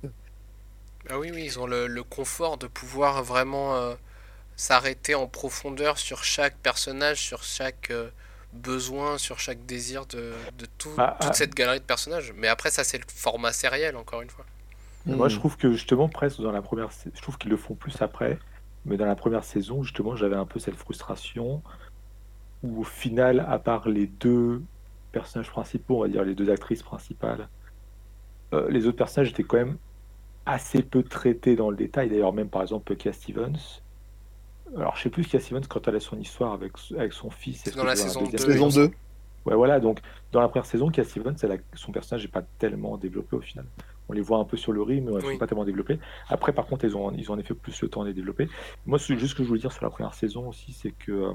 Ah oui, oui, ils ont le confort de pouvoir vraiment s'arrêter en profondeur sur chaque personnage, sur chaque besoin, sur chaque désir de Bah, toute cette galerie de personnages. Mais après, ça, c'est le format sériel, encore une fois. moi, je trouve que justement, presque dans la je trouve qu'ils le font plus après, mais dans la première saison, justement, j'avais un peu cette frustration où au final, à part les deux personnages principaux, on va dire les deux actrices principales, les autres personnages étaient quand même assez peu traités dans le détail. D'ailleurs, même par exemple, Kia Stevens. Alors, je sais plus Kia Stevens quand elle a son histoire avec son fils. C'est Est-ce dans que la c'est dans la saison 2. deuxième Saison 2. Ouais, voilà. Donc, dans la première saison, Kia Stevens, son personnage n'est pas tellement développé au final. On les voit un peu sur le ring, mais elles ne sont Oui. pas tellement développées. Après, par contre, ils ont en effet plus le temps de les développer. Moi, c'est juste ce que je voulais dire sur la première saison aussi, c'est que,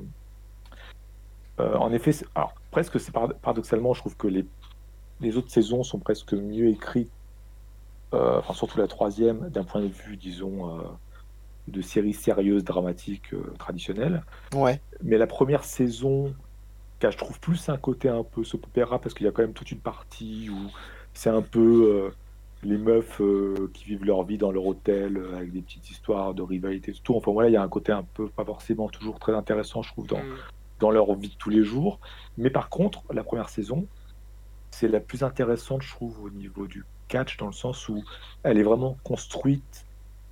en effet, alors, presque, paradoxalement, je trouve que les autres saisons sont presque mieux écrites, enfin, surtout la troisième, d'un point de vue, disons, de série sérieuse, dramatique, traditionnelle. Ouais. Mais la première saison, qui a, je trouve, plus un côté un peu soap opéra, parce qu'il y a quand même toute une partie où c'est un peu les meufs qui vivent leur vie dans leur hôtel, avec des petites histoires de rivalité, tout. Enfin voilà, il y a un côté un peu, pas forcément toujours très intéressant, je trouve, dans leur vie de tous les jours. Mais par contre, la première saison, c'est la plus intéressante, je trouve, au niveau du catch, dans le sens où elle est vraiment construite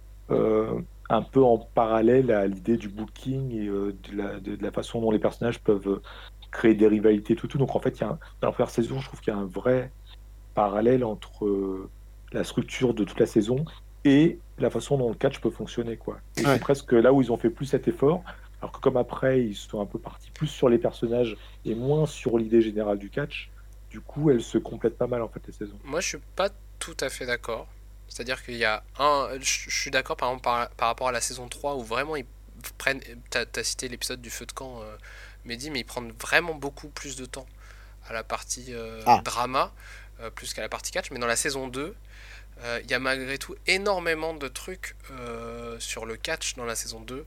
un peu en parallèle à l'idée du booking et de la façon dont les personnages peuvent créer des rivalités, tout. Donc en fait, dans la première saison, je trouve qu'il y a un vrai parallèle entre la structure de toute la saison et la façon dont le catch peut fonctionner, quoi. Et Ouais. c'est presque là où ils ont fait plus cet effort, alors que comme après, ils sont un peu partis plus sur les personnages et moins sur l'idée générale du catch. Du coup, elles se complètent pas mal, en fait, les saisons. Moi, je suis pas tout à fait d'accord. C'est-à-dire qu'il y a un. Je suis d'accord par exemple par rapport à la saison 3 où vraiment ils prennent. T'as cité l'épisode du feu de camp, Mehdi, mais ils prennent vraiment beaucoup plus de temps à la partie drama, plus qu'à la partie catch. Mais dans la saison 2, il y a malgré tout énormément de trucs sur le catch dans la saison 2.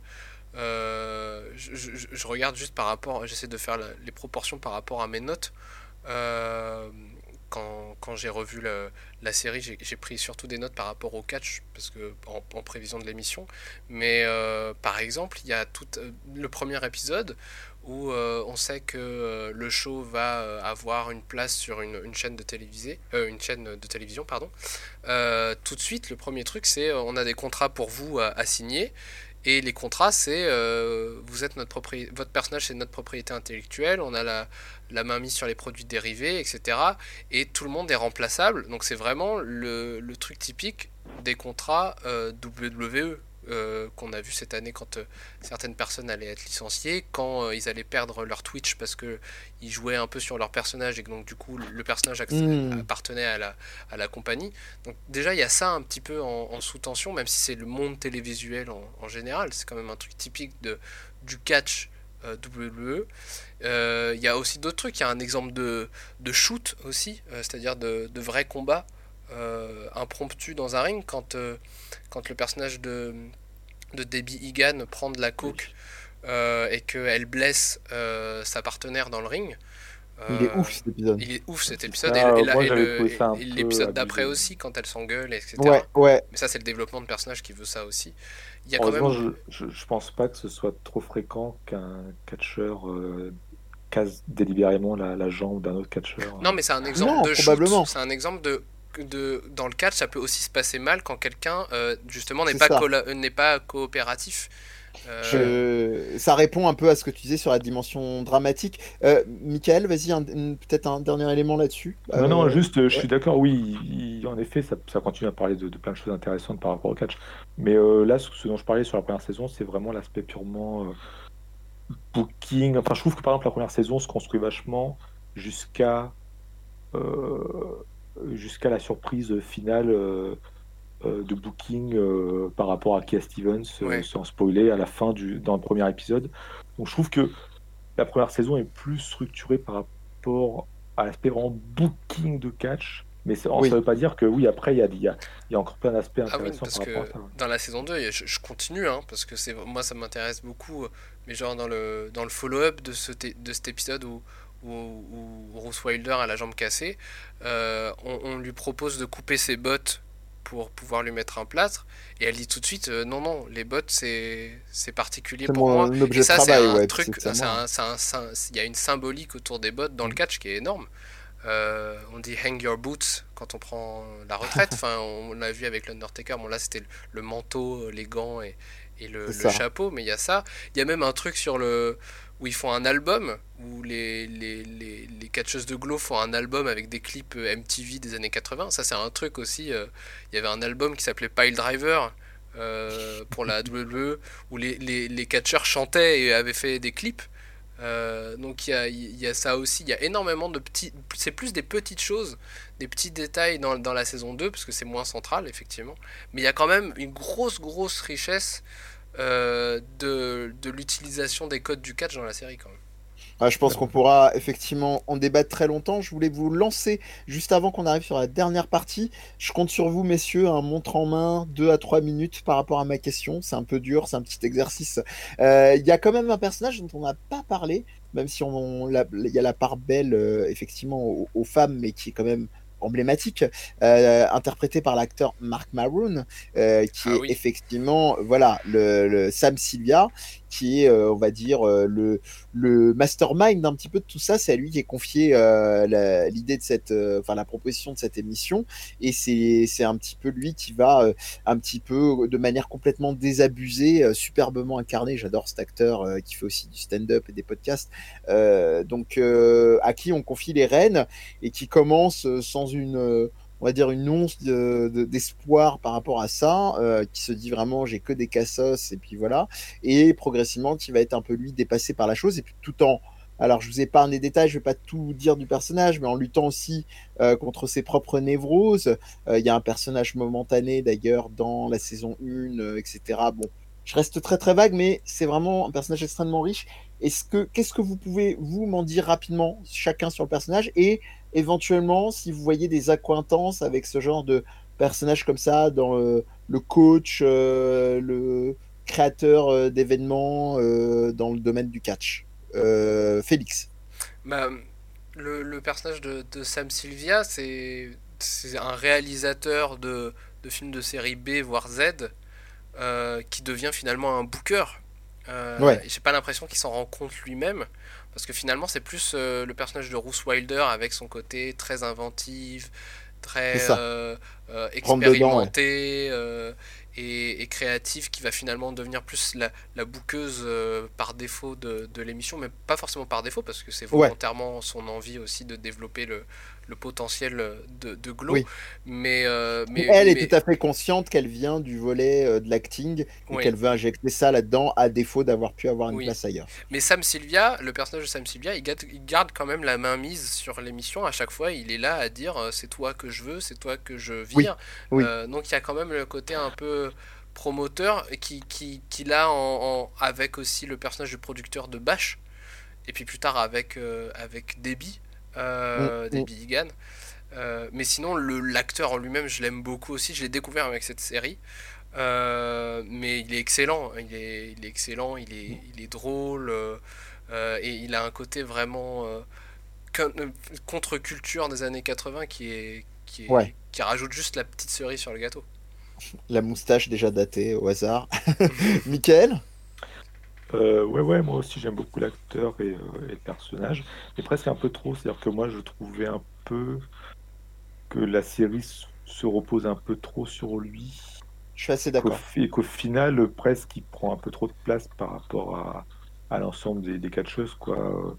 Je regarde juste par rapport. J'essaie de faire les proportions par rapport à mes notes. Euh, quand j'ai revu la série, j'ai pris surtout des notes par rapport au catch, parce que en prévision de l'émission. Mais par exemple, il y a tout le premier épisode où on sait que le show va avoir une place sur une chaîne une chaîne de télévision, pardon. Tout de suite, le premier truc, c'est on a des contrats pour vous à signer. Et les contrats, c'est vous êtes votre personnage, c'est notre propriété intellectuelle, on a la main mise sur les produits dérivés, etc. Et tout le monde est remplaçable. Donc c'est vraiment le truc typique des contrats WWE qu'on a vu cette année quand certaines personnes allaient être licenciées, quand ils allaient perdre leur Twitch parce que ils jouaient un peu sur leur personnage et que donc du coup le personnage appartenait à la compagnie. Donc déjà il y a ça un petit peu en sous-tension, même si c'est le monde télévisuel en général, c'est quand même un truc typique du catch WWE. Il y a aussi d'autres trucs, il y a un exemple de shoot aussi, c'est-à-dire de vrais combats impromptus dans un ring quand le personnage de Debbie Egan prend de la coke et qu'elle blesse sa partenaire dans le ring. Il est ouf cet épisode. Il est ouf cet épisode. Moi, j'avais trouvé ça un et peu l'épisode d'après abusé. aussi, quand elle s'engueule, etc. Ouais. Mais ça, c'est le développement de personnage qui veut ça aussi. Il y a Heureusement, quand même... je pense pas que ce soit trop fréquent qu'un catcheur casse délibérément la jambe d'un autre catcheur. Non, mais c'est un exemple Non, de probablement. shoot. C'est un exemple dans le catch, ça peut aussi se passer mal quand quelqu'un, justement, n'est C'est ça. n'est pas coopératif. Ça répond un peu à ce que tu disais sur la dimension dramatique. Michael, vas-y, peut-être un dernier élément là-dessus. Non, juste, je ouais. suis d'accord, oui, en effet, ça continue à parler de plein de choses intéressantes par rapport au catch. Mais là, ce dont je parlais sur la première saison, c'est vraiment l'aspect purement booking. Enfin, je trouve que par exemple, la première saison se construit vachement jusqu'à la surprise finale de booking par rapport à Kia Stevens, Ouais. sans spoiler, à la fin dans le premier épisode. Donc je trouve que la première saison est plus structurée par rapport à l'aspect vraiment booking de catch. Mais ça Oui. ne veut pas dire que oui, après, il y a encore plein d'aspects Ah oui, intéressants parce par rapport à que ça. Ouais. dans la saison 2, je continue, hein, parce que moi ça m'intéresse beaucoup, mais genre dans le follow-up de cet épisode où où Ruth Wilder a la jambe cassée, on lui propose de couper ses bottes pour pouvoir lui mettre un plâtre, et elle dit tout de suite non, les bottes c'est particulier C'est pour moi. mon objet Et de ça, c'est travail, un ouais, truc, c'est à moi. il y a une symbolique autour des bottes dans le catch qui est énorme. On dit hang your boots quand on prend la retraite. Enfin, on l'a vu avec l'Undertaker. Bon, là, c'était le manteau, les gants et C'est le ça. chapeau. Mais il y a ça. Il y a même un truc où ils font un album, où les catcheuses de Glow font un album avec des clips MTV des années 80. Ça, c'est un truc aussi. Il y avait un album qui s'appelait Pile Driver. Pour la WWE où les catcheurs chantaient et avaient fait des clips. Donc il y a ça aussi, il y a énormément de petits, c'est plus des petites choses, des petits détails dans la saison 2 parce que c'est moins central effectivement, mais il y a quand même une grosse richesse de l'utilisation des codes du catch dans la série quand même. Je pense qu'on pourra effectivement en débattre très longtemps. Je voulais vous lancer juste avant qu'on arrive sur la dernière partie. Je compte sur vous, messieurs, un montre en main, 2 à 3 minutes par rapport à ma question. C'est un peu dur, c'est un petit exercice. Il y a quand même un personnage dont on n'a pas parlé, même si il y a la part belle, effectivement, aux femmes, mais qui est quand même emblématique, interprété par l'acteur Mark Maroon, qui Ah est oui. effectivement, voilà, le Sam Sylvia, qui est, on va dire, le mastermind d'un petit peu de tout ça. C'est à lui qui est confié l'idée de enfin la proposition de cette émission, et c'est un petit peu lui qui va un petit peu de manière complètement désabusée, superbement incarné. J'adore cet acteur qui fait aussi du stand-up et des podcasts. À qui on confie les rênes et qui commence sans on va dire une once d'espoir par rapport à ça, qui se dit vraiment j'ai que des cassos et puis voilà, et progressivement qui va être un peu lui dépassé par la chose, et puis tout en, alors je vous épargne les détails, je vais pas tout dire du personnage, mais en luttant aussi contre ses propres névroses. Il y a un personnage momentané d'ailleurs dans la saison 1, etc. Bon, je reste très très vague, mais c'est vraiment un personnage extrêmement riche. Qu'est-ce que vous pouvez vous m'en dire rapidement chacun sur le personnage, et éventuellement si vous voyez des accointances avec ce genre de personnage comme ça dans le coach, le créateur d'événements dans le domaine du catch. Félix. Bah, le personnage de Sam Sylvia, c'est un réalisateur de films de série B voire Z qui devient finalement un booker. Ouais, Et j'ai pas l'impression qu'il s'en rend compte lui-même, parce que finalement c'est plus le personnage de Ruth Wilder avec son côté très inventif, c'est très ça. Rentre dedans, ouais. expérimenté et créatif qui va finalement devenir plus la bouqueuse par défaut de l'émission, mais pas forcément par défaut parce que c'est Ouais, volontairement son envie aussi de développer le potentiel de Glow. oui. Mais, Elle est mais tout à fait consciente qu'elle vient du volet de l'acting et oui, qu'elle veut injecter ça là-dedans à défaut d'avoir pu avoir une oui. place ailleurs. Mais Sam Sylvia, le personnage de Sam Sylvia, il garde quand même la main mise sur l'émission. À chaque fois, il est là à dire c'est toi que je veux, c'est toi que je Oui, vire. oui, Donc il y a quand même le côté un peu promoteur qui a avec aussi le personnage du producteur de Bash. Et puis plus tard avec Debbie, mm, mm. Debbie Egan. Mais sinon, l'acteur en lui-même, je l'aime beaucoup aussi. Je l'ai découvert avec cette série. Mais il est excellent, il est excellent, il est drôle, et il a un côté vraiment contre-culture des années 80 Ouais, qui rajoute juste la petite cerise sur le gâteau. la moustache déjà datée au hasard. Michael. Ouais, moi aussi j'aime beaucoup l'acteur et le personnage, mais presque un peu trop. C'est-à-dire que moi je trouvais un peu que la série se repose un peu trop sur lui, Je suis assez et qu'au d'accord. et qu'au final, presque, il prend un peu trop de place par rapport à l'ensemble des catcheuses, quoi.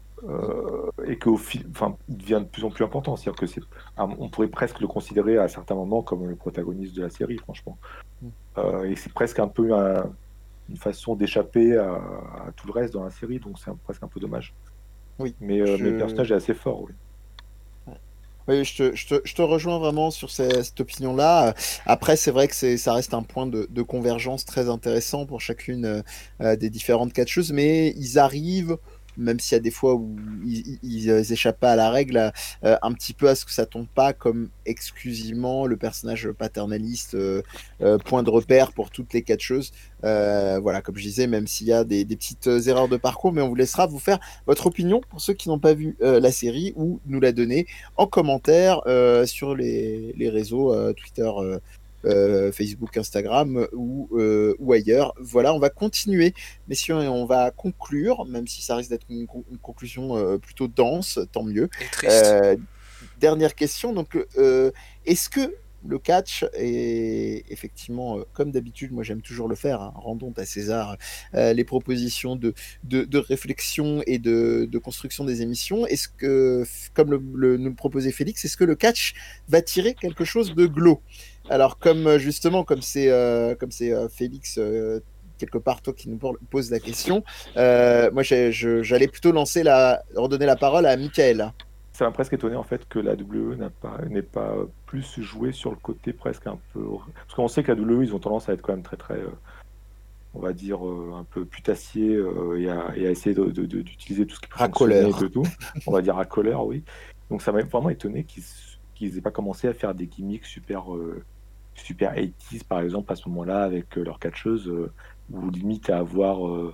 Et enfin, il devient de plus en plus important. C'est-à-dire que on pourrait presque le considérer à certains moments comme le protagoniste de la série, franchement. Et c'est presque un peu une façon d'échapper à tout le reste dans la série, donc c'est presque un peu dommage. Oui, Mais le personnage est assez fort, oui. oui, je te rejoins vraiment sur cette opinion-là. Après, c'est vrai que ça reste un point de convergence très intéressant pour chacune des différentes catcheuses, mais ils arrivent même s'il y a des fois où ils échappent pas à la règle, un petit peu à ce que ça tombe pas comme exclusivement le personnage paternaliste, point de repère pour toutes les catcheuses. Voilà, comme je disais, même s'il y a des petites erreurs de parcours, mais on vous laissera vous faire votre opinion pour ceux qui n'ont pas vu la série ou nous la donner en commentaire sur les réseaux Twitter, Facebook, Instagram ou ailleurs. Voilà, on va continuer, messieurs, et on va conclure, même si ça risque d'être une conclusion plutôt dense, tant mieux. Et triste. Dernière question, donc est-ce que le catch est effectivement, comme d'habitude, moi j'aime toujours le faire, hein, rendons à César les propositions de réflexion et de construction des émissions. Est-ce que, comme nous le proposait Félix, est-ce que le catch va tirer quelque chose de glauque? Alors, justement, comme c'est Félix, quelque part, toi qui nous pose la question, moi j'allais plutôt redonner la parole à Michael. Ça m'a presque étonné en fait que la WWE n'ait pas plus joué sur le côté presque un peu. Parce qu'on sait que la WWE, ils ont tendance à être quand même très très, on va dire, un peu putassier et à essayer d'utiliser tout ce qui peut fonctionner et tout. On va dire racoleur, oui. Donc ça m'a vraiment étonné qu'ils aient pas commencé à faire des gimmicks super 80s par exemple à ce moment-là avec leur catcheuse, ou limite à avoir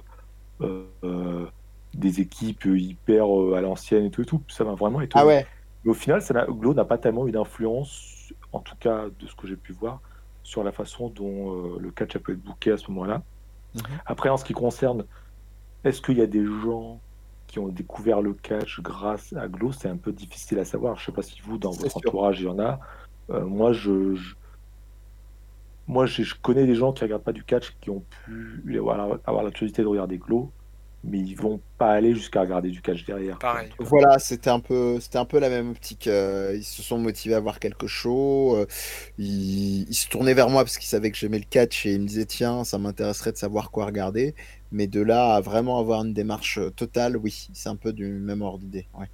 des équipes hyper à l'ancienne et tout. Ça m'a vraiment étonné. Ah ouais. Mais au final, Glow n'a pas tellement eu d'influence, en tout cas de ce que j'ai pu voir, sur la façon dont le catch a pu être booké à ce moment-là. Après, en ce qui concerne, est-ce qu'il y a des gens qui ont découvert le catch grâce à Glow? C'est un peu difficile à savoir. Je ne sais pas si vous, dans votre entourage, il y en a. Moi, je connais des gens qui ne regardent pas du catch, qui ont pu avoir la curiosité de regarder Glow, mais ils vont pas aller jusqu'à regarder du catch derrière. Pareil. Voilà, c'était un peu la même optique. Ils se sont motivés à voir quelque chose. Ils se tournaient vers moi parce qu'ils savaient que j'aimais le catch et ils me disaient tiens, ça m'intéresserait de savoir quoi regarder. Mais de là à vraiment avoir une démarche totale, oui, c'est un peu du même ordre d'idée. Ouais.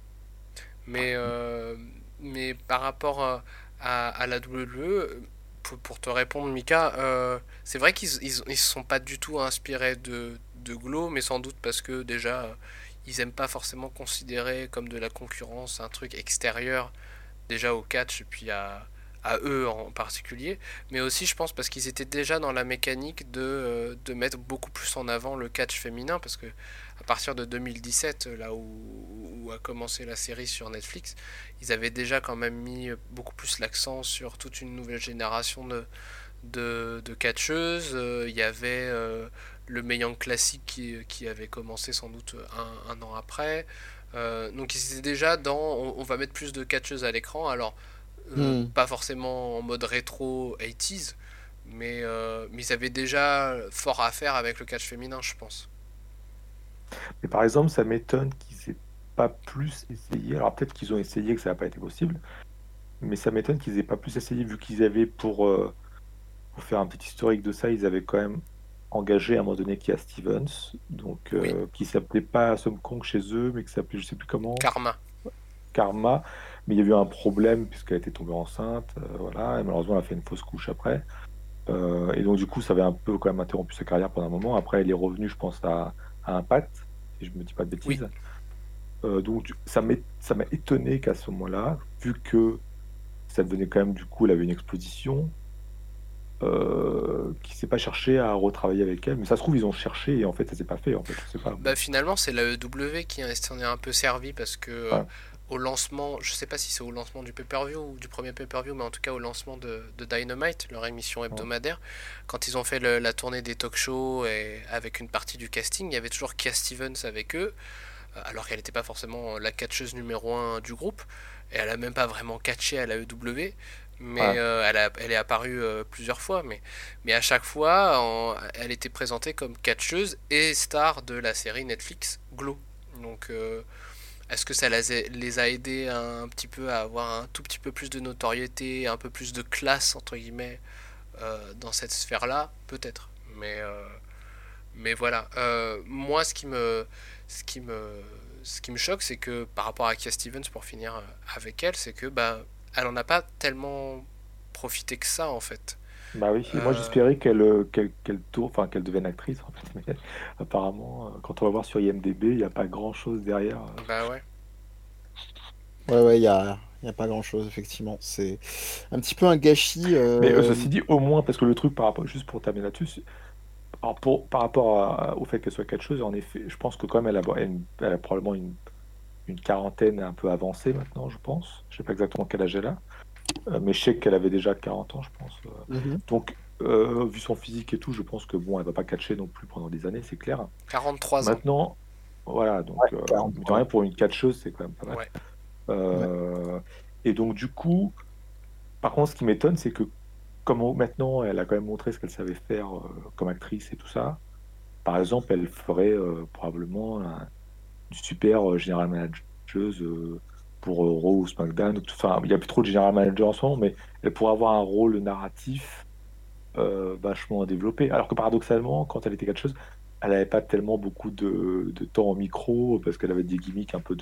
Mais par rapport à la WWE, pour te répondre, Mika, c'est vrai qu'ils se sont pas du tout inspirés de Glow, mais sans doute parce que déjà, ils aiment pas forcément considérer comme de la concurrence un truc extérieur déjà au catch et puis à eux en particulier, mais aussi je pense parce qu'ils étaient déjà dans la mécanique de mettre beaucoup plus en avant le catch féminin, parce que à partir de 2017, là où a commencé la série sur Netflix, ils avaient déjà quand même mis beaucoup plus l'accent sur toute une nouvelle génération de catcheuses. Il y avait le Mae Young Classic qui avait commencé sans doute un an après. Donc ils étaient déjà on va mettre plus de catcheuses à l'écran. Alors pas forcément en mode rétro 80s, mais ils avaient déjà fort à faire avec le catch féminin, je pense. Mais par exemple, ça m'étonne qu'ils aient pas plus essayé. Alors peut-être qu'ils ont essayé, que ça n'a pas été possible, mais ça m'étonne qu'ils aient pas plus essayé, vu qu'ils avaient, pour faire un petit historique de ça, ils avaient quand même engagé à un moment donné Kia Stevens, donc Oui. qui s'appelait pas Some Kong chez eux, mais qui s'appelait je sais plus comment. Karma. Mais il y a eu un problème puisqu'elle était tombée enceinte, voilà, et malheureusement elle a fait une fausse couche après. Et donc du coup ça avait un peu quand même interrompu sa carrière pendant un moment. Après elle est revenue, je pense, à Impact, si je me dis pas de bêtises. Oui. Donc ça m'a étonné qu'à ce moment-là, vu que ça devenait quand même, du coup elle avait une exposition, qui s'est pas cherché à retravailler avec elle. Mais ça se trouve ils ont cherché et en fait ça s'est pas fait, en fait, je sais pas. Bah finalement c'est la EW qui s'en est un peu servi, parce que Ouais. au lancement, je sais pas si c'est au lancement du pay-per-view ou du premier pay-per-view, mais en tout cas au lancement de Dynamite, leur émission hebdomadaire, quand ils ont fait la tournée des talk-shows et avec une partie du casting, il y avait toujours Kia Stevens avec eux, alors qu'elle n'était pas forcément la catcheuse numéro 1 du groupe, et elle a même pas vraiment catché à la EW, mais elle est apparue plusieurs fois, mais à chaque fois elle était présentée comme catcheuse et star de la série Netflix Glow. Donc est-ce que ça les a aidés un petit peu à avoir un tout petit peu plus de notoriété, un peu plus de classe entre guillemets dans cette sphère-là? Peut-être. Mais voilà. Moi, ce qui me choque, c'est que par rapport à Kia Stevens, pour finir avec elle, c'est que elle en a pas tellement profité que ça en fait. Bah oui, et moi Euh, j'espérais qu'elle devienne actrice en fait, mais apparemment, quand on va voir sur IMDb, il n'y a pas grand-chose derrière. Bah ouais. Ouais, y a pas grand-chose, effectivement. C'est un petit peu un gâchis. Mais ceci dit, au moins, parce que le truc par rapport, juste pour terminer là-dessus, alors par rapport au fait qu'elle soit catcheuse, en effet, je pense que quand même elle a probablement une quarantaine un peu avancée maintenant, je pense. Je sais pas exactement quel âge elle a, mais je sais qu'elle avait déjà 40 ans, je pense. Mhm. Donc, vu son physique et tout, je pense que bon, elle va pas catcher non plus pendant des années, c'est clair. 43 ans. Maintenant, voilà, donc, Ouais, mine de 43. rien, pour une catcheuse, c'est quand même pas mal. Ouais. Ouais. Euh, et donc, du coup, par contre, ce qui m'étonne, c'est que maintenant, elle a quand même montré ce qu'elle savait faire comme actrice et tout ça. Par exemple, elle ferait probablement une super general manageuse pour Raw ou SmackDown. Enfin, il n'y a plus trop de general manager en ce moment, mais elle pourrait avoir un rôle narratif vachement développé. Alors que paradoxalement, quand elle était catcheuse, elle n'avait pas tellement beaucoup de temps en micro parce qu'elle avait des gimmicks un peu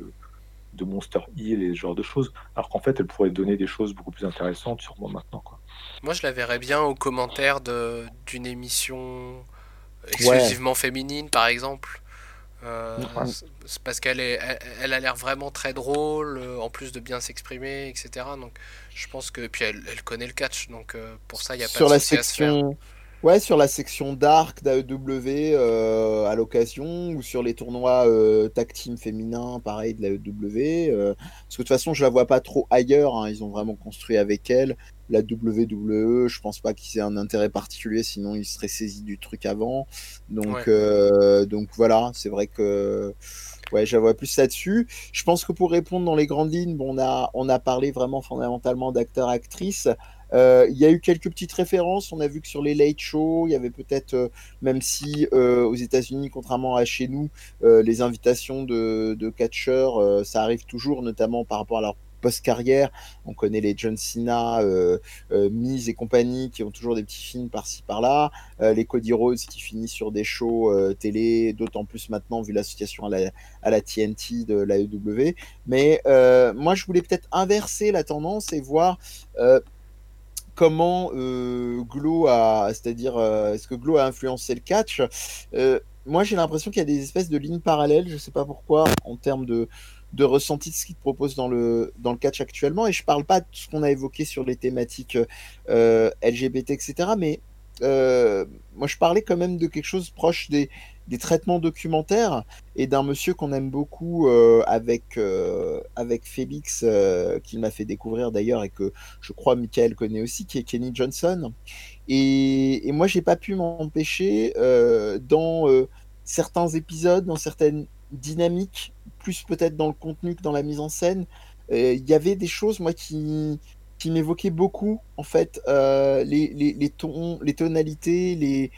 de Monster Hill et ce genre de choses. Alors qu'en fait, elle pourrait donner des choses beaucoup plus intéressantes, sûrement maintenant, quoi. Moi, je la verrais bien aux commentaires d'une émission Ouais. exclusivement féminine, par exemple. Ouais. C'est parce elle a l'air vraiment très drôle, en plus de bien s'exprimer, etc. Donc, je pense que. Puis elle connaît le catch, donc pour ça, il n'y a pas de Sur la souci à se faire. section. Ouais, sur la section Dark d'AEW à l'occasion, ou sur les tournois tag team féminin, pareil, de l'AEW. Parce que de toute façon, je la vois pas trop ailleurs, hein. Ils ont vraiment construit avec elle. La WWE, je pense pas qu'ils aient un intérêt particulier, sinon ils seraient saisis du truc avant. Ouais. Donc voilà, c'est vrai que ouais, je la vois plus là-dessus. Je pense que pour répondre dans les grandes lignes, bon, on a parlé vraiment fondamentalement d'acteurs-actrices. Il y a eu quelques petites références. On a vu que sur les late shows, il y avait peut-être, même si aux États-Unis, contrairement à chez nous, les invitations de catcheurs, ça arrive toujours, notamment par rapport à leur post-carrière. On connaît les John Cena, Miz et compagnie qui ont toujours des petits films par-ci par-là. Les Cody Rhodes qui finissent sur des shows télé, d'autant plus maintenant vu l'association à la TNT de la l'AEW. Mais moi, je voulais peut-être inverser la tendance et voir comment Glow a, c'est-à-dire est-ce que Glow a influencé le catch. Moi, j'ai l'impression qu'il y a des espèces de lignes parallèles, je ne sais pas pourquoi, en termes de ressenti de ce qu'il te propose dans le catch actuellement. Et je ne parle pas de ce qu'on a évoqué sur les thématiques LGBT, etc. Mais euh, moi, je parlais quand même de quelque chose proche des traitements documentaires et d'un monsieur qu'on aime beaucoup avec Félix, qu'il m'a fait découvrir d'ailleurs et que je crois Michael connaît aussi, qui est Kenny Johnson. Et moi, j'ai pas pu m'empêcher dans certains épisodes, dans certaines dynamiques, plus peut-être dans le contenu que dans la mise en scène, il y avait des choses, moi, qui m'évoquaient beaucoup, en fait, les tons, les tonalités,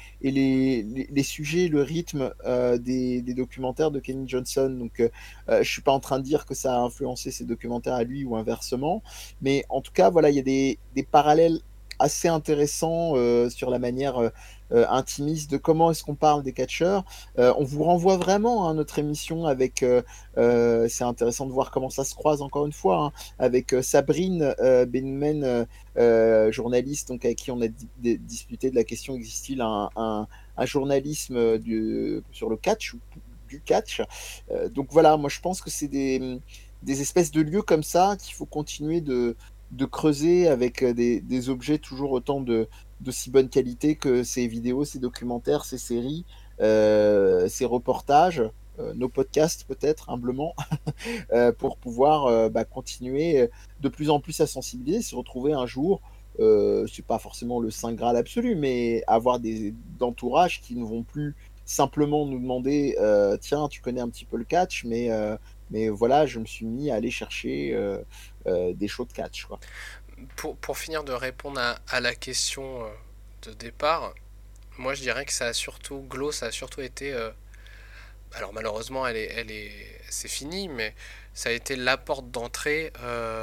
les sujets, le rythme des documentaires de Kenny Johnson. Donc, je suis pas en train de dire que ça a influencé ses documentaires à lui ou inversement, mais en tout cas, voilà, il y a des parallèles assez intéressants sur la manière intimiste de comment est-ce qu'on parle des catcheurs. On vous renvoie vraiment à notre émission avec, c'est intéressant de voir comment ça se croise encore une fois, hein, avec Sabrine Benmen, journaliste donc, avec qui on a discuté de la question existe-t-il un journalisme sur le catch ou du catch. Donc voilà, moi je pense que c'est des espèces de lieux comme ça qu'il faut continuer de creuser avec des objets toujours autant de si bonne qualité que ces vidéos, ces documentaires, ces séries, ces reportages, nos podcasts peut-être humblement, pour pouvoir continuer de plus en plus à sensibiliser, se retrouver un jour. C'est pas forcément le saint graal absolu, mais avoir des entourages qui ne vont plus simplement nous demander tiens, tu connais un petit peu le catch, mais voilà, je me suis mis à aller chercher des shows de catch, quoi. Pour finir de répondre à la question de départ, moi je dirais que Glow, ça a surtout été. Alors malheureusement, c'est fini, mais ça a été la porte d'entrée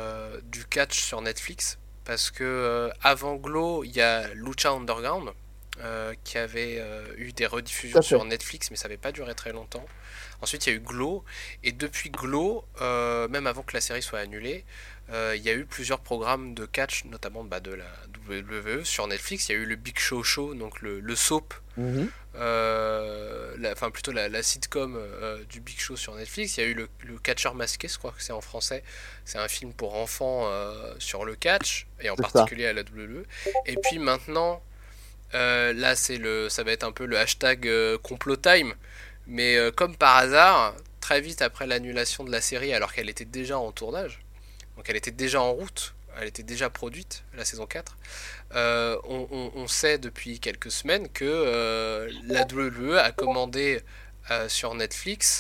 du catch sur Netflix. Parce que avant Glow, il y a Lucha Underground, qui avait eu des Tout rediffusions à fait. sur Netflix, mais ça n'avait pas duré très longtemps. Ensuite, il y a eu Glow, et depuis Glow, même avant que la série soit annulée, il y a eu plusieurs programmes de catch, notamment de la WWE sur Netflix. Il y a eu le Big Show Show, donc le soap, Mhm. enfin plutôt la sitcom du Big Show sur Netflix. Il y a eu le Catcheur masqué, je crois que c'est en français. C'est un film pour enfants sur le catch, et en C'est ça. particulier à la WWE. Et puis maintenant, là ça va être un peu le hashtag complot time. Mais comme par hasard, très vite après l'annulation de la série, alors qu'elle était déjà en tournage, donc elle était déjà en route, elle était déjà produite, la saison 4, on sait depuis quelques semaines que la WWE a commandé sur Netflix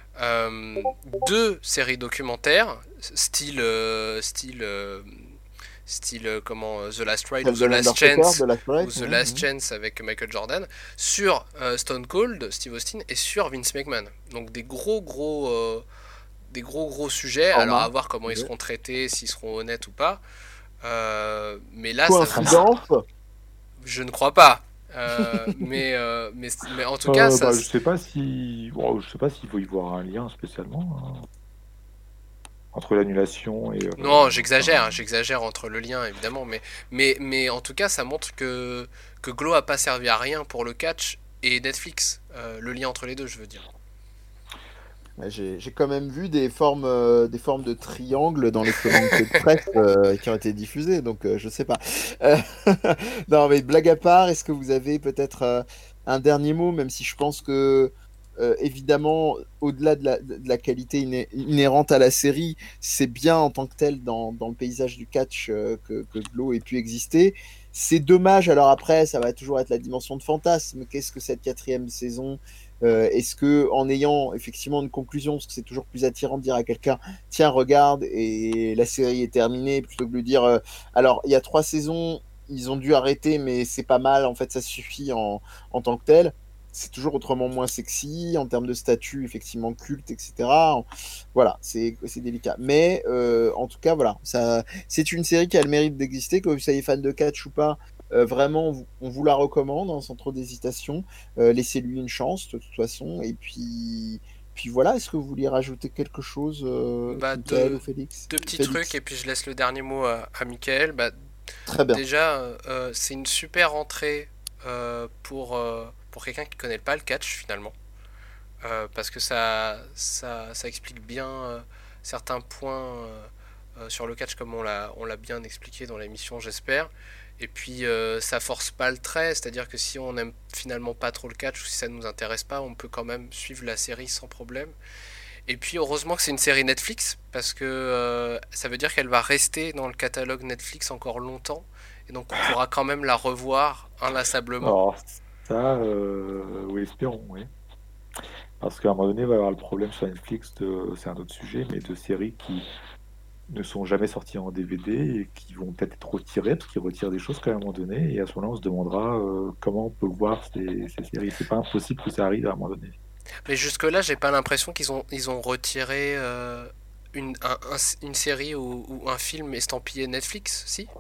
deux séries documentaires, style comment The Last Ride ou Celle The de Last l'Undertaker, Chance de la ou Strike. The Last Chance avec Michael Jordan, sur Stone Cold, Steve Austin, et sur Vince McMahon. Donc des gros sujets. Alors à voir comment ils seront traités, s'ils seront honnêtes ou pas. Mais là, Coïncidence. je ne crois pas. Mais en tout cas, ça. Je sais pas si, je sais pas s'il faut y voir un lien spécialement hein, entre l'annulation et. Non, j'exagère entre le lien évidemment, mais en tout cas, ça montre que Glow a pas servi à rien pour le catch et Netflix. Le lien entre les deux, je veux dire. Ouais, j'ai quand même vu des formes de triangle dans les communiqués de presse qui ont été diffusés, donc je sais pas. Euh, non, mais blague à part, est-ce que vous avez peut-être un dernier mot, même si je pense que évidemment, au-delà de la qualité inhérente à la série, c'est bien en tant que tel dans le paysage du catch que Glow ait pu exister. C'est dommage, alors après, ça va toujours être la dimension de fantasme. Qu'est-ce que cette 4e saison est-ce que en ayant effectivement une conclusion, parce que c'est toujours plus attirant de dire à quelqu'un, tiens, regarde, et la série est terminée, plutôt que de lui dire, alors il y a 3 saisons, ils ont dû arrêter, mais c'est pas mal, en fait, ça suffit en tant que tel. C'est toujours autrement moins sexy en termes de statut, effectivement culte, etc. Voilà, c'est délicat. Mais en tout cas, voilà, c'est une série qui a le mérite d'exister, que vous soyez fan de catch ou pas. Vraiment, on vous la recommande hein, sans trop d'hésitation. Laissez-lui une chance de toute façon. Et puis voilà, est-ce que vous vouliez rajouter quelque chose, Bah, Michael ou Félix? deux petits Félix, trucs et puis je laisse le dernier mot à Michael. Bah, très bien. déjà, c'est une super entrée pour quelqu'un qui connaît pas le catch finalement. Parce que ça explique bien certains points sur le catch comme on l'a bien expliqué dans l'émission, j'espère. Et puis ça force pas le trait, c'est-à-dire que si on aime finalement pas trop le catch ou si ça nous intéresse pas, on peut quand même suivre la série sans problème. Et puis heureusement que c'est une série Netflix parce que ça veut dire qu'elle va rester dans le catalogue Netflix encore longtemps et donc on pourra quand même la revoir inlassablement. Alors, ça, oui, espérons, oui. Parce qu'à un moment donné, il va y avoir le problème sur Netflix, c'est un autre sujet, mais de séries qui ne sont jamais sorties en DVD et qui vont peut-être être retirées, parce qu'ils retirent des choses quand même à un moment donné, et à ce moment-là, on se demandera comment on peut voir ces séries. C'est pas impossible que ça arrive à un moment donné. Mais jusque-là, j'ai pas l'impression ils ont retiré une série ou un film estampillé Netflix, si?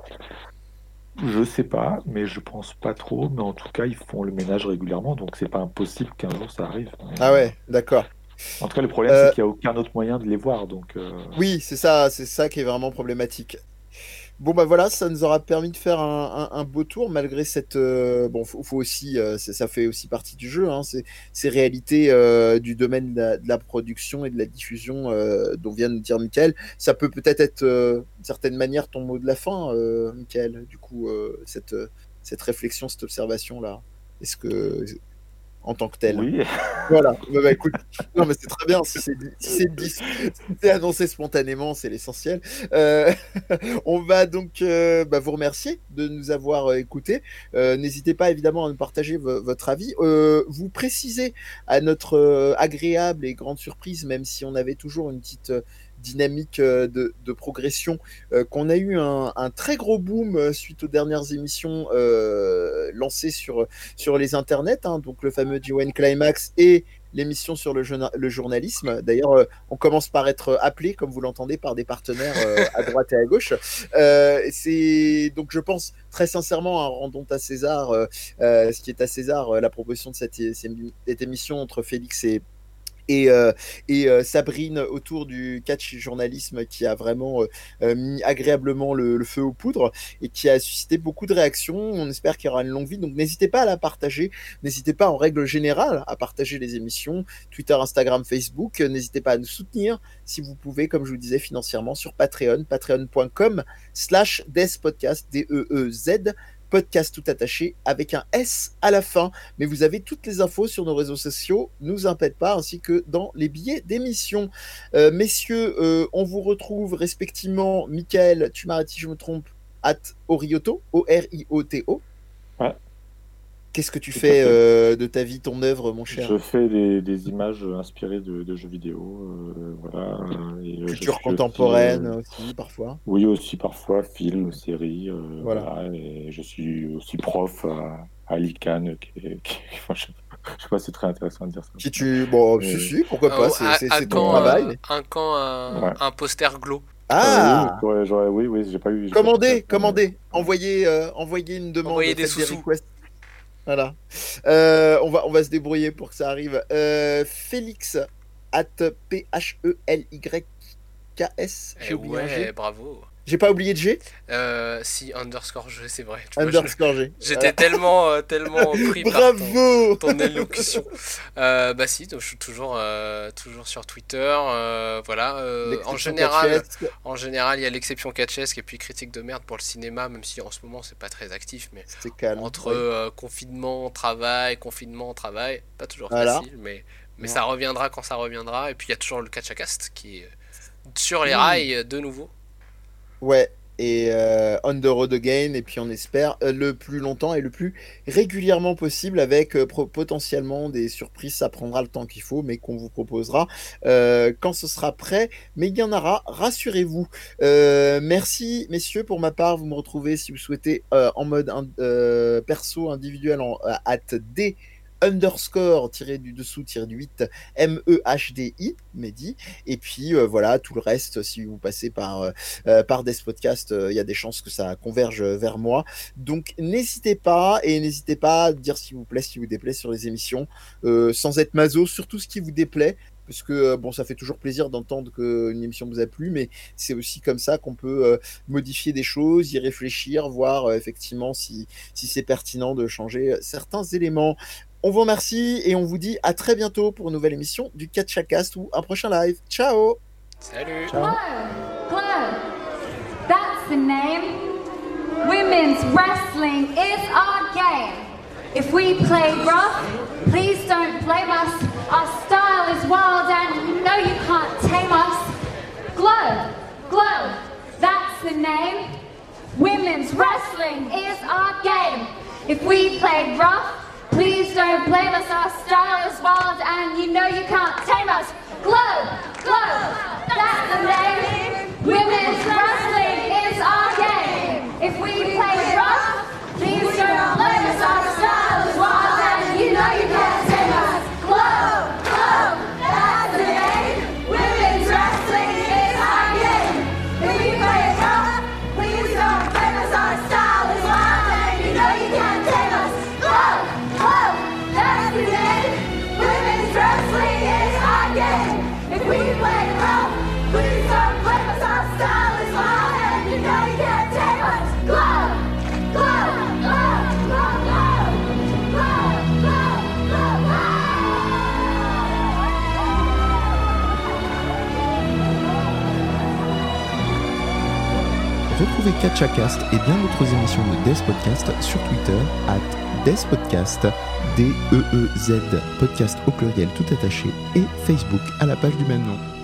Je sais pas, mais je pense pas trop, mais en tout cas, ils font le ménage régulièrement, donc c'est pas impossible qu'un jour ça arrive. Ah ouais, d'accord. En tout cas, le problème, c'est qu'il n'y a aucun autre moyen de les voir, donc... Oui, c'est ça qui est vraiment problématique. Bon bah voilà, ça nous aura permis de faire un beau tour malgré cette bon faut aussi ça fait aussi partie du jeu hein, ces réalités du domaine de la production et de la diffusion dont vient de nous dire Michael. Ça peut peut-être être d'une certaine manière ton mot de la fin, Michael. Du coup cette réflexion, cette observation là, est-ce que en tant que tel. Oui, Voilà, bah, écoute, non mais c'est très bien, si c'est annoncé spontanément, c'est l'essentiel. Euh, on va donc vous remercier de nous avoir écoutés. N'hésitez pas évidemment à nous partager votre avis. Vous précisez à notre agréable et grande surprise, même si on avait toujours une petite dynamique de progression, qu'on a eu un très gros boom suite aux dernières émissions lancées sur les internets, hein, donc le fameux G1 Climax et l'émission sur le journalisme. D'ailleurs, on commence par être appelé, comme vous l'entendez, par des partenaires à droite et à gauche. C'est donc, je pense très sincèrement, rendons à César ce qui est à César, la proposition de cette émission entre Félix et Sabrine autour du catch journalisme qui a vraiment mis agréablement le feu aux poudres et qui a suscité beaucoup de réactions. On espère qu'il y aura une longue vie, donc n'hésitez pas à la partager, n'hésitez pas en règle générale à partager les émissions, Twitter, Instagram, Facebook, n'hésitez pas à nous soutenir si vous pouvez, comme je vous disais, financièrement sur Patreon, patreon.com/despodcast, DEEZ, podcast tout attaché avec un S à la fin, mais vous avez toutes les infos sur nos réseaux sociaux, nous impète pas, ainsi que dans les billets d'émission. Messieurs, on vous retrouve respectivement, Michael, tu m'arrêtes si je me trompe, @Orioto, ORIOTO. Ouais. Qu'est-ce que tu fais de ta vie, ton œuvre, mon cher? Je fais des images inspirées de jeux vidéo, voilà. Culture contemporaine aussi, parfois. Oui, aussi parfois, films, séries, voilà. Et je suis aussi prof à l'ICANN, enfin, je sais pas, c'est très intéressant de dire ça. Si, pourquoi pas, c'est ton travail. Un poster Glo. Ah oui, j'ai pas eu. Commandez, envoyez une demande. Envoyez des sous-sous. Voilà. On va se débrouiller pour que ça arrive. Félix @PHELYKS. J'ai oublié un G. Bravo. J'ai pas oublié de G. Si, underscore G, c'est vrai. Underscore G. J'étais tellement pris par ton élocution. Si, donc, je suis toujours sur Twitter. Voilà. En général, il y a l'exception Catchesque et puis critique de merde pour le cinéma, même si en ce moment c'est pas très actif, mais c'est calme. Entre confinement, travail, pas toujours facile, mais ça reviendra quand ça reviendra. Et puis il y a toujours le Catchacast qui est sur les rails de nouveau. Ouais, et on the road again, et puis on espère le plus longtemps et le plus régulièrement possible avec potentiellement des surprises. Ça prendra le temps qu'il faut, mais qu'on vous proposera quand ce sera prêt, mais il y en aura, rassurez-vous. Merci messieurs, pour ma part, vous me retrouvez si vous souhaitez en mode perso individuel @d _ tiré du dessous tiré du 8 MEHDI Mehdi, et puis voilà, tout le reste, si vous passez par Despodcast, il y a des chances que ça converge vers moi, donc n'hésitez pas à dire s'il vous plaît, s'il vous déplaît sur les émissions, sans être maso, surtout ce qui vous déplaît, parce que ça fait toujours plaisir d'entendre qu'une émission vous a plu, mais c'est aussi comme ça qu'on peut modifier des choses, y réfléchir, voir effectivement si c'est pertinent de changer certains éléments. On vous remercie et on vous dit à très bientôt pour une nouvelle émission du Catchacast ou un prochain live. Ciao. Salut. Ciao. Glow. That's the name. Women's wrestling is our game. If we play rough, please don't blame us. Our style is wild and you know you can't tame us. Glow. That's the name. Women's wrestling is our game. If we play rough, please don't blame us, our style is wild and you know you can't tame us. Glow, that's the name. Women's wrestling is our game. If we play rough, please don't blame us, our style is wild and you know you can't tame us. Glow, that's the name. Women's wrestling is our game. If we play rough, please don't blame us, our style is wild and you know you can't tame us. Glow, that's the name. Women's wrestling is our game. If we play rough, please don't blame us, our style is wild and you know you can't tame us. Glow. Retrouvez Catchacast et bien d'autres émissions de Despodcast sur Twitter @Despodcast, DEEZ, podcast au pluriel tout attaché, et Facebook à la page du même nom.